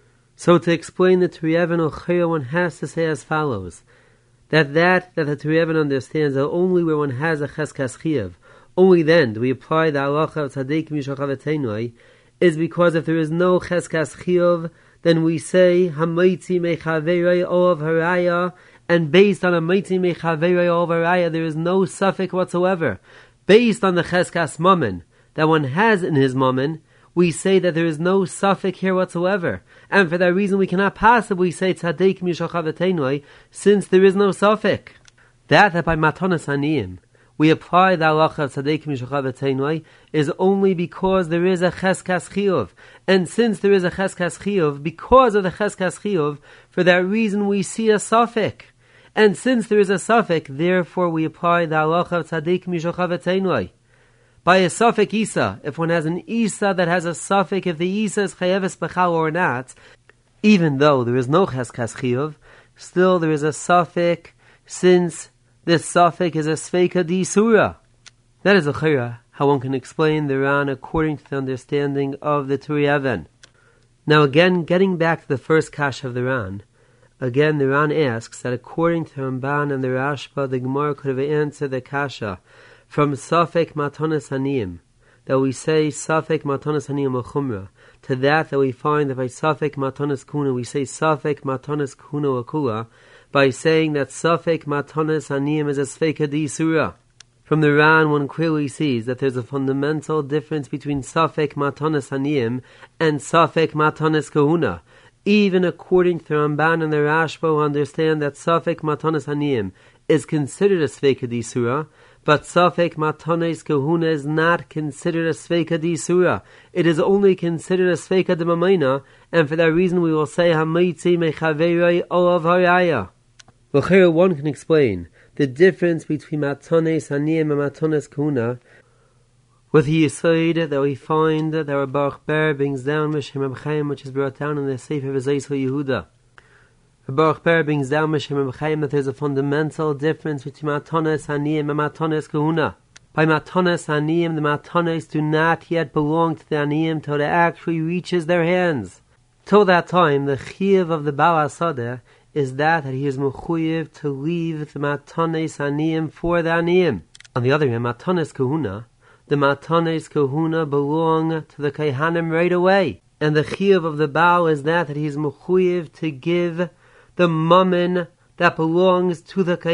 So to explain the Teriyevin Ochaya, one has to say as follows, that the Teriyevin understands that only where one has a cheskas chiyuv, only then do we apply the halacha of tzaddik mishal chavatenoi, is because if there is no cheskas chiyuv, then we say hamaitzi mechaverei olav haraya, and based on hamaitzi mechaverei olav haraya, there is no suffix whatsoever. Based on the cheskas mammon that one has in his mammon, we say that there is no suffix here whatsoever, and for that reason we cannot possibly say tzaddik mishal chavatenoi, since there is no suffix. That by matanas aniyim we apply the halacha of tzaddik mishal chavatenoi is only because there is a cheskas chiyuv. And since there is a cheskas chiyuv, because of the cheskas chiyuv, for that reason we see a suffix. And since there is a suffix, therefore we apply the halacha of tzaddik mishal chavatenoi. By a suffix isa, if one has an isa that has a suffix, if the isa is chayeves b'chal or not, even though there is no cheskas chiyuv, still there is a suffix, since this suffix is a sveika di surah. That is a chira, how one can explain the Ran according to the understanding of the Teriyevin. Now again, getting back to the first kasha of the Ran, again the Ran asks that according to the Ramban and the Rashba, the Gemara could have answered the kasha from suffix matanas aniyim, that we say suffix matanas aniyim l'chumra, to that we find that by suffix matanas kuna we say suffix matanas kuna l'kula, by saying that suffix matanas aniyim is a sveika di surah. From the Ran, one clearly sees that there's a fundamental difference between suffix matanas aniyim and suffix matanas kahuna. Even according to the Ramban and the Rashba, understand that suffix matanas aniyim is considered a sveika di surah, but suffix matanas kahuna is not considered a sveika di surah. It is only considered a sveika de mamaina, and for that reason we will say hamaitzi mechaverei olav haraya. Well, one can explain the difference between matanes aniyim and matanes kahuna with the yesod that we find that our Baruch Ber brings down Mishem Reb Chaim, which is brought down in the Sefer V'Zeisel Yehuda. Baruch Ber brings down Mishem Reb Chaim that there's a fundamental difference between matanes aniyim and matanes kahuna. By matanes aniyim, the matanes do not yet belong to the aniyim till it actually reaches their hands. Till that time, the chiyuv of the Baal HaSadeh is that he is mechuyev to leave the matanes aniyim for the aniyim. On the other hand, matanes kahuna, the matanes kahuna belong to the kaihanim right away, and the chiyuv of the Baal is that he is mechuyev to give the mammon that belongs to the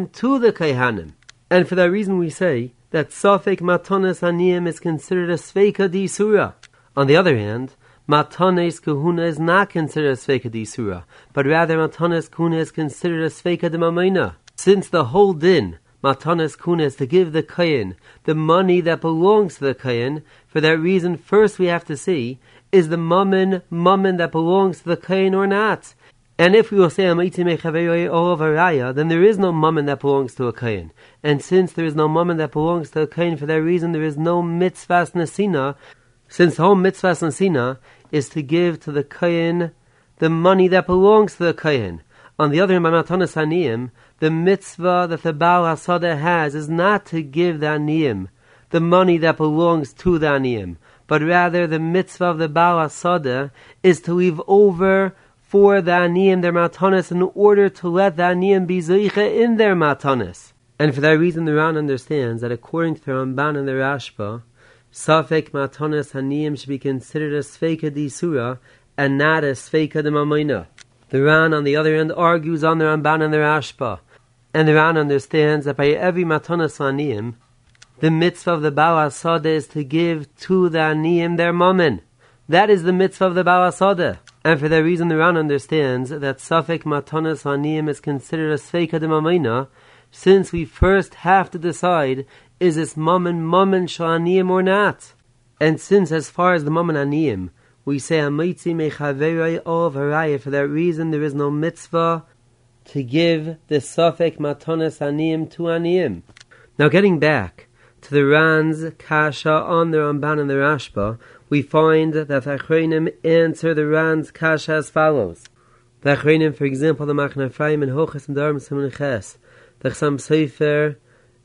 kaihanim. And for that reason we say that suffix matanes aniyim is considered a sveika di surah. On the other hand, matanes kahuna is not considered a sveika di surah, but rather matanes kahuna is considered a sveika de mamaina. Since the whole din, matanes kahuna, is to give the kayin the money that belongs to the kayin, for that reason first we have to see, is the mammon that belongs to the kayin or not? And if we will say hamaitzi mechaverei olav haraya, then there is no mammon that belongs to a kayin. And since there is no mammon that belongs to a kayin, for that reason there is no mitzvahs nesina, since the whole mitzvahs nesina is to give to the kayin the money that belongs to the kayin. On the other hand, by matanas aniyim, the mitzvah that the Baal HaSadeh has is not to give the aniyim the money that belongs to the aniyim, but rather the mitzvah of the Baal HaSadeh is to leave over for the aniyim their matanas in order to let the aniyim be zeicha in their matanas. And for that reason the Ran understands that according to the Ramban and the Rashba, suffix matanas aniyim should be considered a sveika di surah and not a sveika de mamaina. The Ran, on the other hand, argues on the Ramban and the Rashba, and the Ran understands that by every matanas aniyim, the mitzvah of the Baal HaSadeh is to give to the aniyim their mammon. That is the mitzvah of the Baal HaSadeh. And for that reason the Ran understands that suffix matanas aniyim is considered a sveika de mamaina, since we first have to decide, is this mammon shal aniyim or not? And since as far as the mammon aniyim, we say hamaitzi mechaverei olav haraya, for that reason there is no mitzvah to give the suffix matanas aniyim to aniyim. Now getting back to the Ran's kasha on the Ramban and the Rashba, we find that the Achronim answer the Ran's kasha as follows. The Achronim, for example, the Machne Ephraim and Hochas and Darm Siman Ches, the Chasam Sofer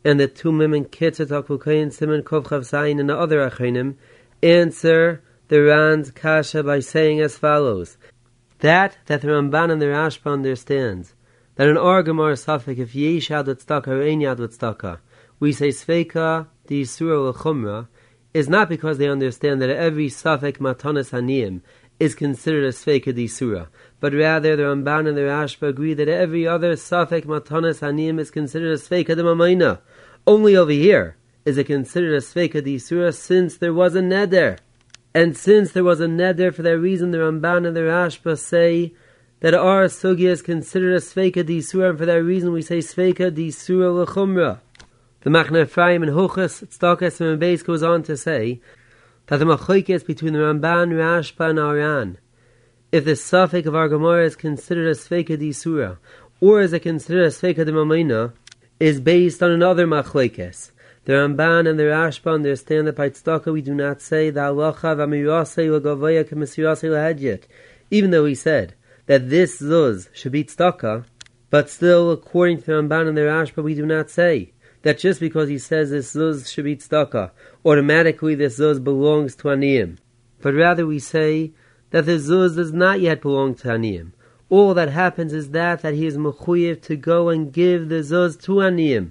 and the Tumim and Kitzur Takvukayin Siman Kov Chav Zayin and the other Achronim answer the Ran's Kasha by saying as follows: that the Ramban and the Rashba understands that an Argamar Safek if Yesh Yad Tzedakah or Ein Yad Tzedakah, we say Sveika the Yisura L'Chumra, is not because they understand that every Safek Matanas Haniyim is considered a Sveika di Surah, but rather the Ramban and the Rashba agree that every other Safek Matanas Haniyim is considered a Sveika di Mamayna. Only over here is it considered a Sveika di Surah since there was a Neder. And since there was a Neder, for that reason the Ramban and the Rashba say that our Sugya is considered a Sveika di Surah, and for that reason we say Sveika di Surah L'Chumra. The Machne Ephraim and Hochas Tzedakah and Beis goes on to say that the Machoikes between the Ramban, Rashba, and Aran, if the Safek of our Gemara is considered a Sveika di Surah, or is it considered a Sveika di Mamayna, is based on another Machoikes. The Ramban and the Rashba understand that by Tzedakah we do not say the Halacha v'amirasei l'gavaya k'mesirasei l'hedjet, even though he said that this Zuz should be Tzedakah, but still according to the Ramban and the Rashba we do not say that just because he says this Zuz should be Tzedakah, automatically this Zuz belongs to Aniyim. But rather we say that the Zuz does not yet belong to Aniyim. All that happens is that he is mechuyev to go and give the Zuz to Aniyim.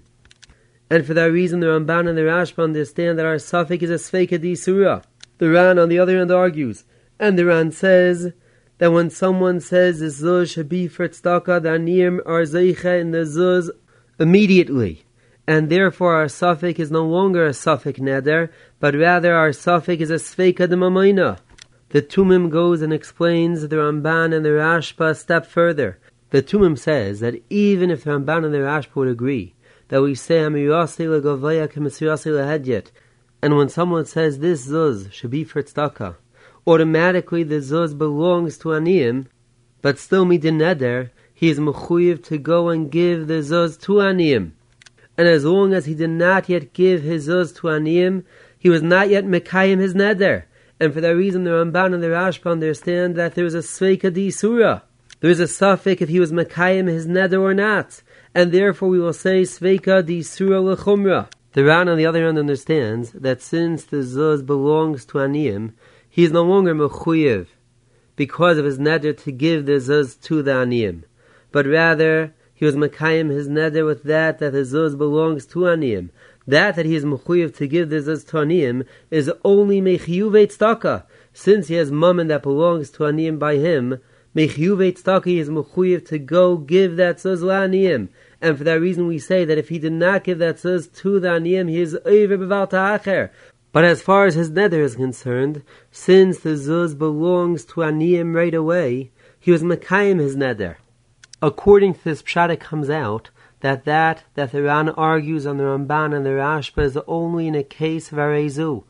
And for that reason the Ramban and the Rashba understand that our Safek is a Sveika di Surah. The Ran on the other hand argues, and the Ran says that when someone says this Zuz should be for Tzedakah, the Aniyim are Zeicha in the Zuz immediately. And therefore our Safek is no longer a Safek Neder, but rather our Safek is a Sveika de Mamayna. The Tumim goes and explains the Ramban and the Rashba a step further. The Tumim says that even if the Ramban and the Rashba would agree that we say Amirasei l'gavaya k'mesirasei l'hedjet, and when someone says this Zuz should be for Tzedakah, automatically the Zuz belongs to Aniyim, but still midin Neder, he is mechuyev to go and give the Zuz to Aniyim. And as long as he did not yet give his Zuz to Aniyim, he was not yet Mekayim his Neder. And for that reason the Ramban and the Rashba understand that there is a Sveika di Surah. There is a Safek if he was Mekayim his Neder or not. And therefore we will say Sveika di Surah L'Chumra. The Ran on the other hand understands that since the Zuz belongs to Aniyim, he is no longer Mechuyev because of his Neder to give the Zuz to the Aniyim. But rather he was Mekayim his Neder with that the Zuz belongs to Aniyim. That he is Mechuyev to give the Zuz to Aniyim is only Mechiyuvei Tzedakah. Since he has Mammon that belongs to Aniyim by him, Mechiyuvei Tzedakah, he is Mechuyev to go give that Zuz l'Aniyim. And for that reason we say that if he did not give that Zuz to the Aniyim, he is Oiver B'val Ta'acher. But as far as his Neder is concerned, since the Zuz belongs to Aniyim right away, he was Mekayim his Neder. According to this Pshat, it comes out that the Ran argues on the Ramban and the Rashba is only in a case of Arezu.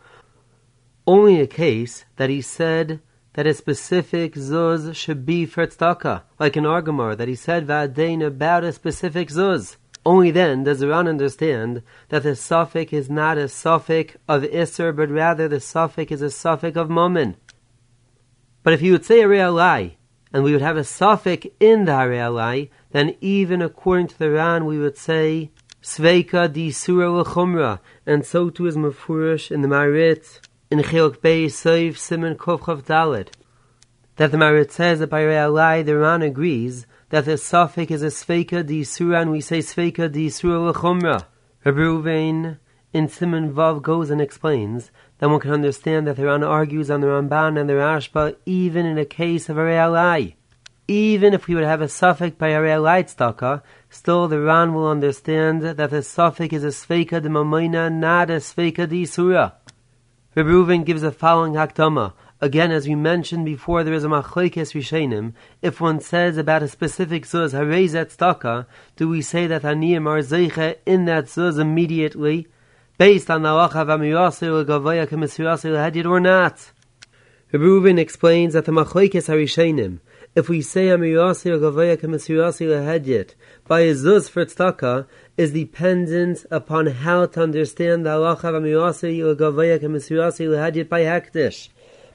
Only a case that he said that a specific Zuz should be for Tzedakah, like in Argamar, that he said V'adein about a specific Zuz. Only then does the Ran understand that the Safek is not a Safek of Isser, but rather the Safek is a Safek of Mammon. But if you would say a Realai, and we would have a Safek in the Realai, then even according to the Ran we would say Sveika di Surah L'Chumra, and so too is Mefurish in the Marit, in Chiluk Bey Seif Siman Kov Chav Dalet, that the Marit says that by Realai the Ran agrees that the Safek is a Sveika di Surah, and we say Sveika di Surah L'Chumra. Rabbi Ruvain in Siman Vav goes and explains that one can understand that the Ran argues on the Ramban and the Rashba even in a case of a Realai. Even if we would have a Safek by a Realai Tzedakah, still the Ran will understand that the Safek is a Sveika de Mamayna, not a Sveika di Surah. Rabbi Ruvain gives the following Hakdama. Again, as we mentioned before, there is a Machlokes Rishonim. If one says about a specific Zuz, Harei zeh Tzedakah, do we say that Aniyim are Zeicha in that Zuz immediately, based on the Halacha v'amirasei l'gavaya k'mesirasei l'hedjet or not? Rabbi Ruvain explains that the Machlokes Rishonim, if we say Amirasei l'gavaya k'mesirasei l'hedjet by a Zuz for Tzedakah, is dependent upon how to understand the Halacha v'amirasei l'gavaya k'mesirasei l'hedjet by Hekdesh.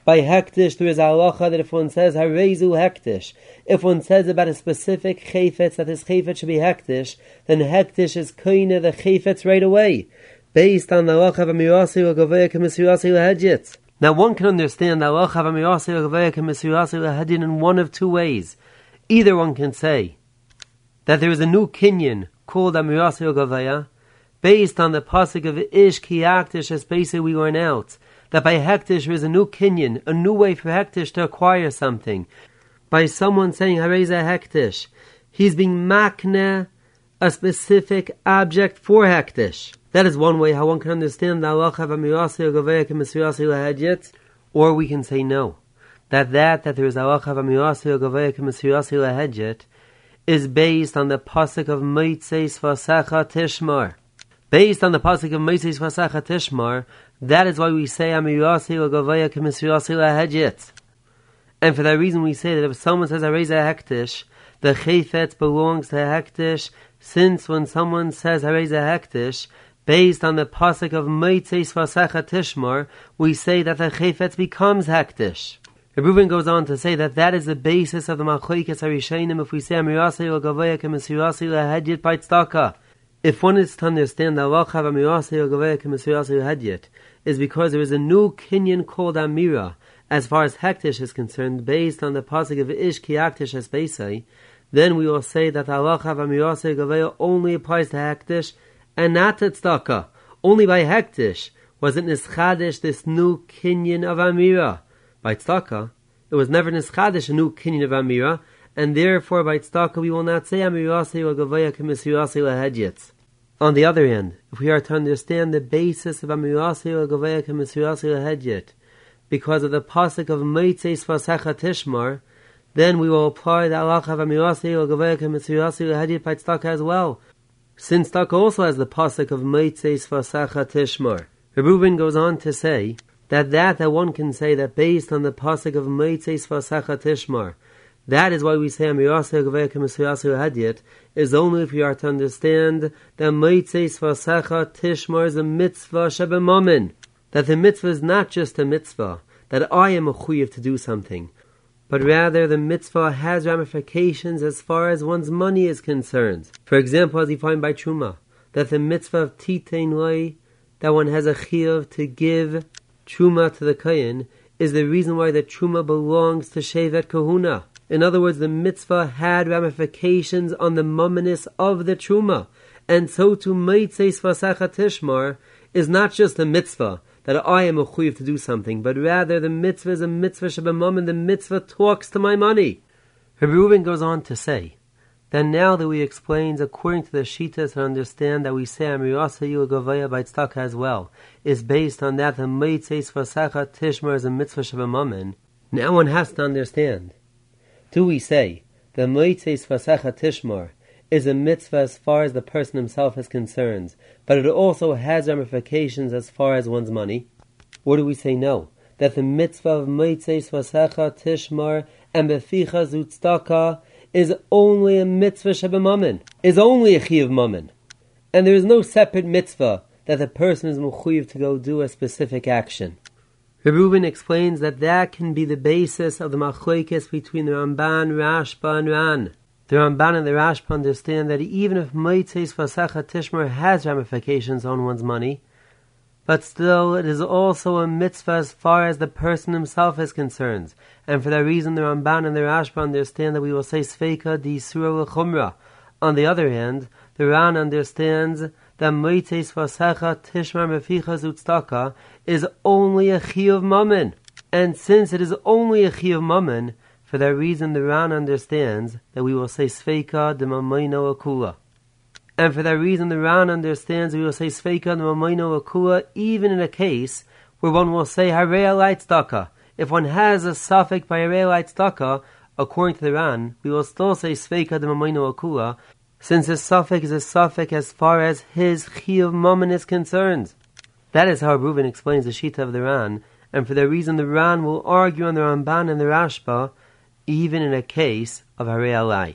By hektish, there is a halacha that if one says harezu hektish, if one says about a specific chayfetz that this chayfetz should be hektish, then hektish is koine the chayfetz right away, based on the halacha of amirasi l'gavaya k'misirasi l'hedjit. Now one can understand the halacha of amirasi l'gavaya k'misirasi l'hedjit in one of two ways. Either one can say that there is a new kinyan called amirasi l'gavaya, based on the pasuk of ish ki hektish as basically we learn out, that by hektish there is a new kinyan, a new way for hektish to acquire something. By someone saying hareza hektish, he's being makne a specific object for hektish. That is one way how one can understand the halacha of amirasi l'gavaya k'misirasi l'hedjit. Or we can say no, that there is halacha of amirasi l'gavaya k'misirasi l'hedjit is based on the pasuk of Moitzeis Vasecha Tishmar. Based on the pasuk of Moitzeis Vasecha Tishmar, that is why we say amirasi l'gavaya k'misirasi l'hedjit. And for that reason we say that if someone says hareza hektish, the chayfetz belongs to hektish, since when someone says hareza hektish, based on the pasuk of Moitzeis Vasecha Tishmar, we say that the chayfetz becomes hektish. Reuben goes on to say that is the basis of the machlokes harishonim if we say amirasi l'gavaya k'misirasi l'hedjit by tzedakah. If one is to understand the halacha of amirasi l'gavaya k'misirasi l'hedjit, is because there is a new kinyan called amira, as far as hektish is concerned, based on the pasuk of ish ki hektish as beisai, then we will say that the halacha of amirasi l'gavaya only applies to hektish and not to tzedakah. Only by hektish was it nischadish this new kinyan of amira. By tzedakah, it was never nischadish a new kinyan of amira, and therefore by tzedakah we will not say amirasi l'gavaya k'misirasi l'hedjit. On the other hand, if we are to understand the basis of amirasi l'gavaya k'misirasi l'hedjit, because of the pasuk of Moitzeis Vasecha Tishmar, then we will apply the halacha of amirasi l'gavaya k'misirasi l'hedjit by tzedakah as well, since tzedakah also has the pasuk of Moitzeis Vasecha Tishmar. Reuben goes on to say that one can say that based on the pasuk of Moitzeis Vasecha Tishmar, that is why we say amirasi l'gavaya k'misirasi l'hedjit, is only if we are to understand that Moitzeis Vasecha Tishmar is a mitzvah shebemammon, that the mitzvah is not just a mitzvah, that I am a chuyev to do something, but rather the mitzvah has ramifications as far as one's money is concerned. For example, as we find by Truma, that the mitzvah of Titein Loi, that one has a chiyuv to give Truma to the Kohen, is the reason why the Truma belongs to Shevet Kahuna. In other words, the mitzvah had ramifications on the mumminess of the Truma, and so to Moitzeis Vasecha Tishmar is not just a mitzvah, that I am a chuyev to do something, but rather the mitzvah is a mitzvah shebemammon, the mitzvah talks to my money. Reuben goes on to say that now that we explained according to the Shitas and understand that we say amirasi l'gavaya by tzedakah as well, is based on that the Moitzeis Vasecha Tishmar is a mitzvah shebemammon. Now one has to understand, do we say the Moitzeis Vasecha Tishmar is a mitzvah as far as the person himself is concerned, but it also has ramifications as far as one's money? Or do we say no, that the mitzvah of Moitzeis Vasecha Tishmar and Beficha Zu Tzedakah is only a mitzvah shebemammon, is only a chiyuv mammon, and there is no separate mitzvah that the person is mechuyev to go do a specific action? Reuben explains that can be the basis of the machlokes between the Ramban, Rashba, and Ran. The Ramban and the Rashba understand that even if Moitzeis Vasecha Tishmar has ramifications on one's money, but still it is also a mitzvah as far as the person himself is concerned. And for that reason the Ramban and the Rashba understand that we will say Sveika di Surah l'chumra. On the other hand, the Ran understands that Moitzeis Vasecha Tishmar Beficha Zu Tzedakah is only a chiyuv mammon. And since it is only a chiyuv mammon, for that reason the Ran understands that we will say Sveika de Mamayno Akula. And for that reason the Ran understands we will say Sveika de Mamayno Akula even in a case where one will say Harei Alai Tzedakah. If one has a suffix by Harei Alai Tzedakah, according to the Ran, we will still say Sveika de Mamayno Akula, since his suffix is a suffix as far as his chiyuv mammon is concerned. That is how Reuben explains the Shita of the Ran, and for that reason the Ran will argue on the Ramban and the Rashba, even in a case of Harei Alai.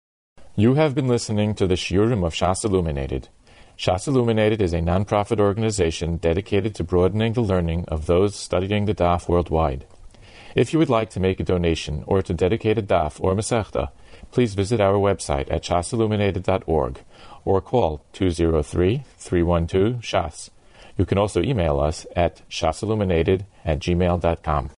You have been listening to the Shiurim of Shas Illuminated. Shas Illuminated is a non-profit organization dedicated to broadening the learning of those studying the Daf worldwide. If you would like to make a donation or to dedicate a daf or masechta, please visit our website at shasilluminated.org or call 203-312-SHAS. You can also email us at shasilluminated@gmail.com.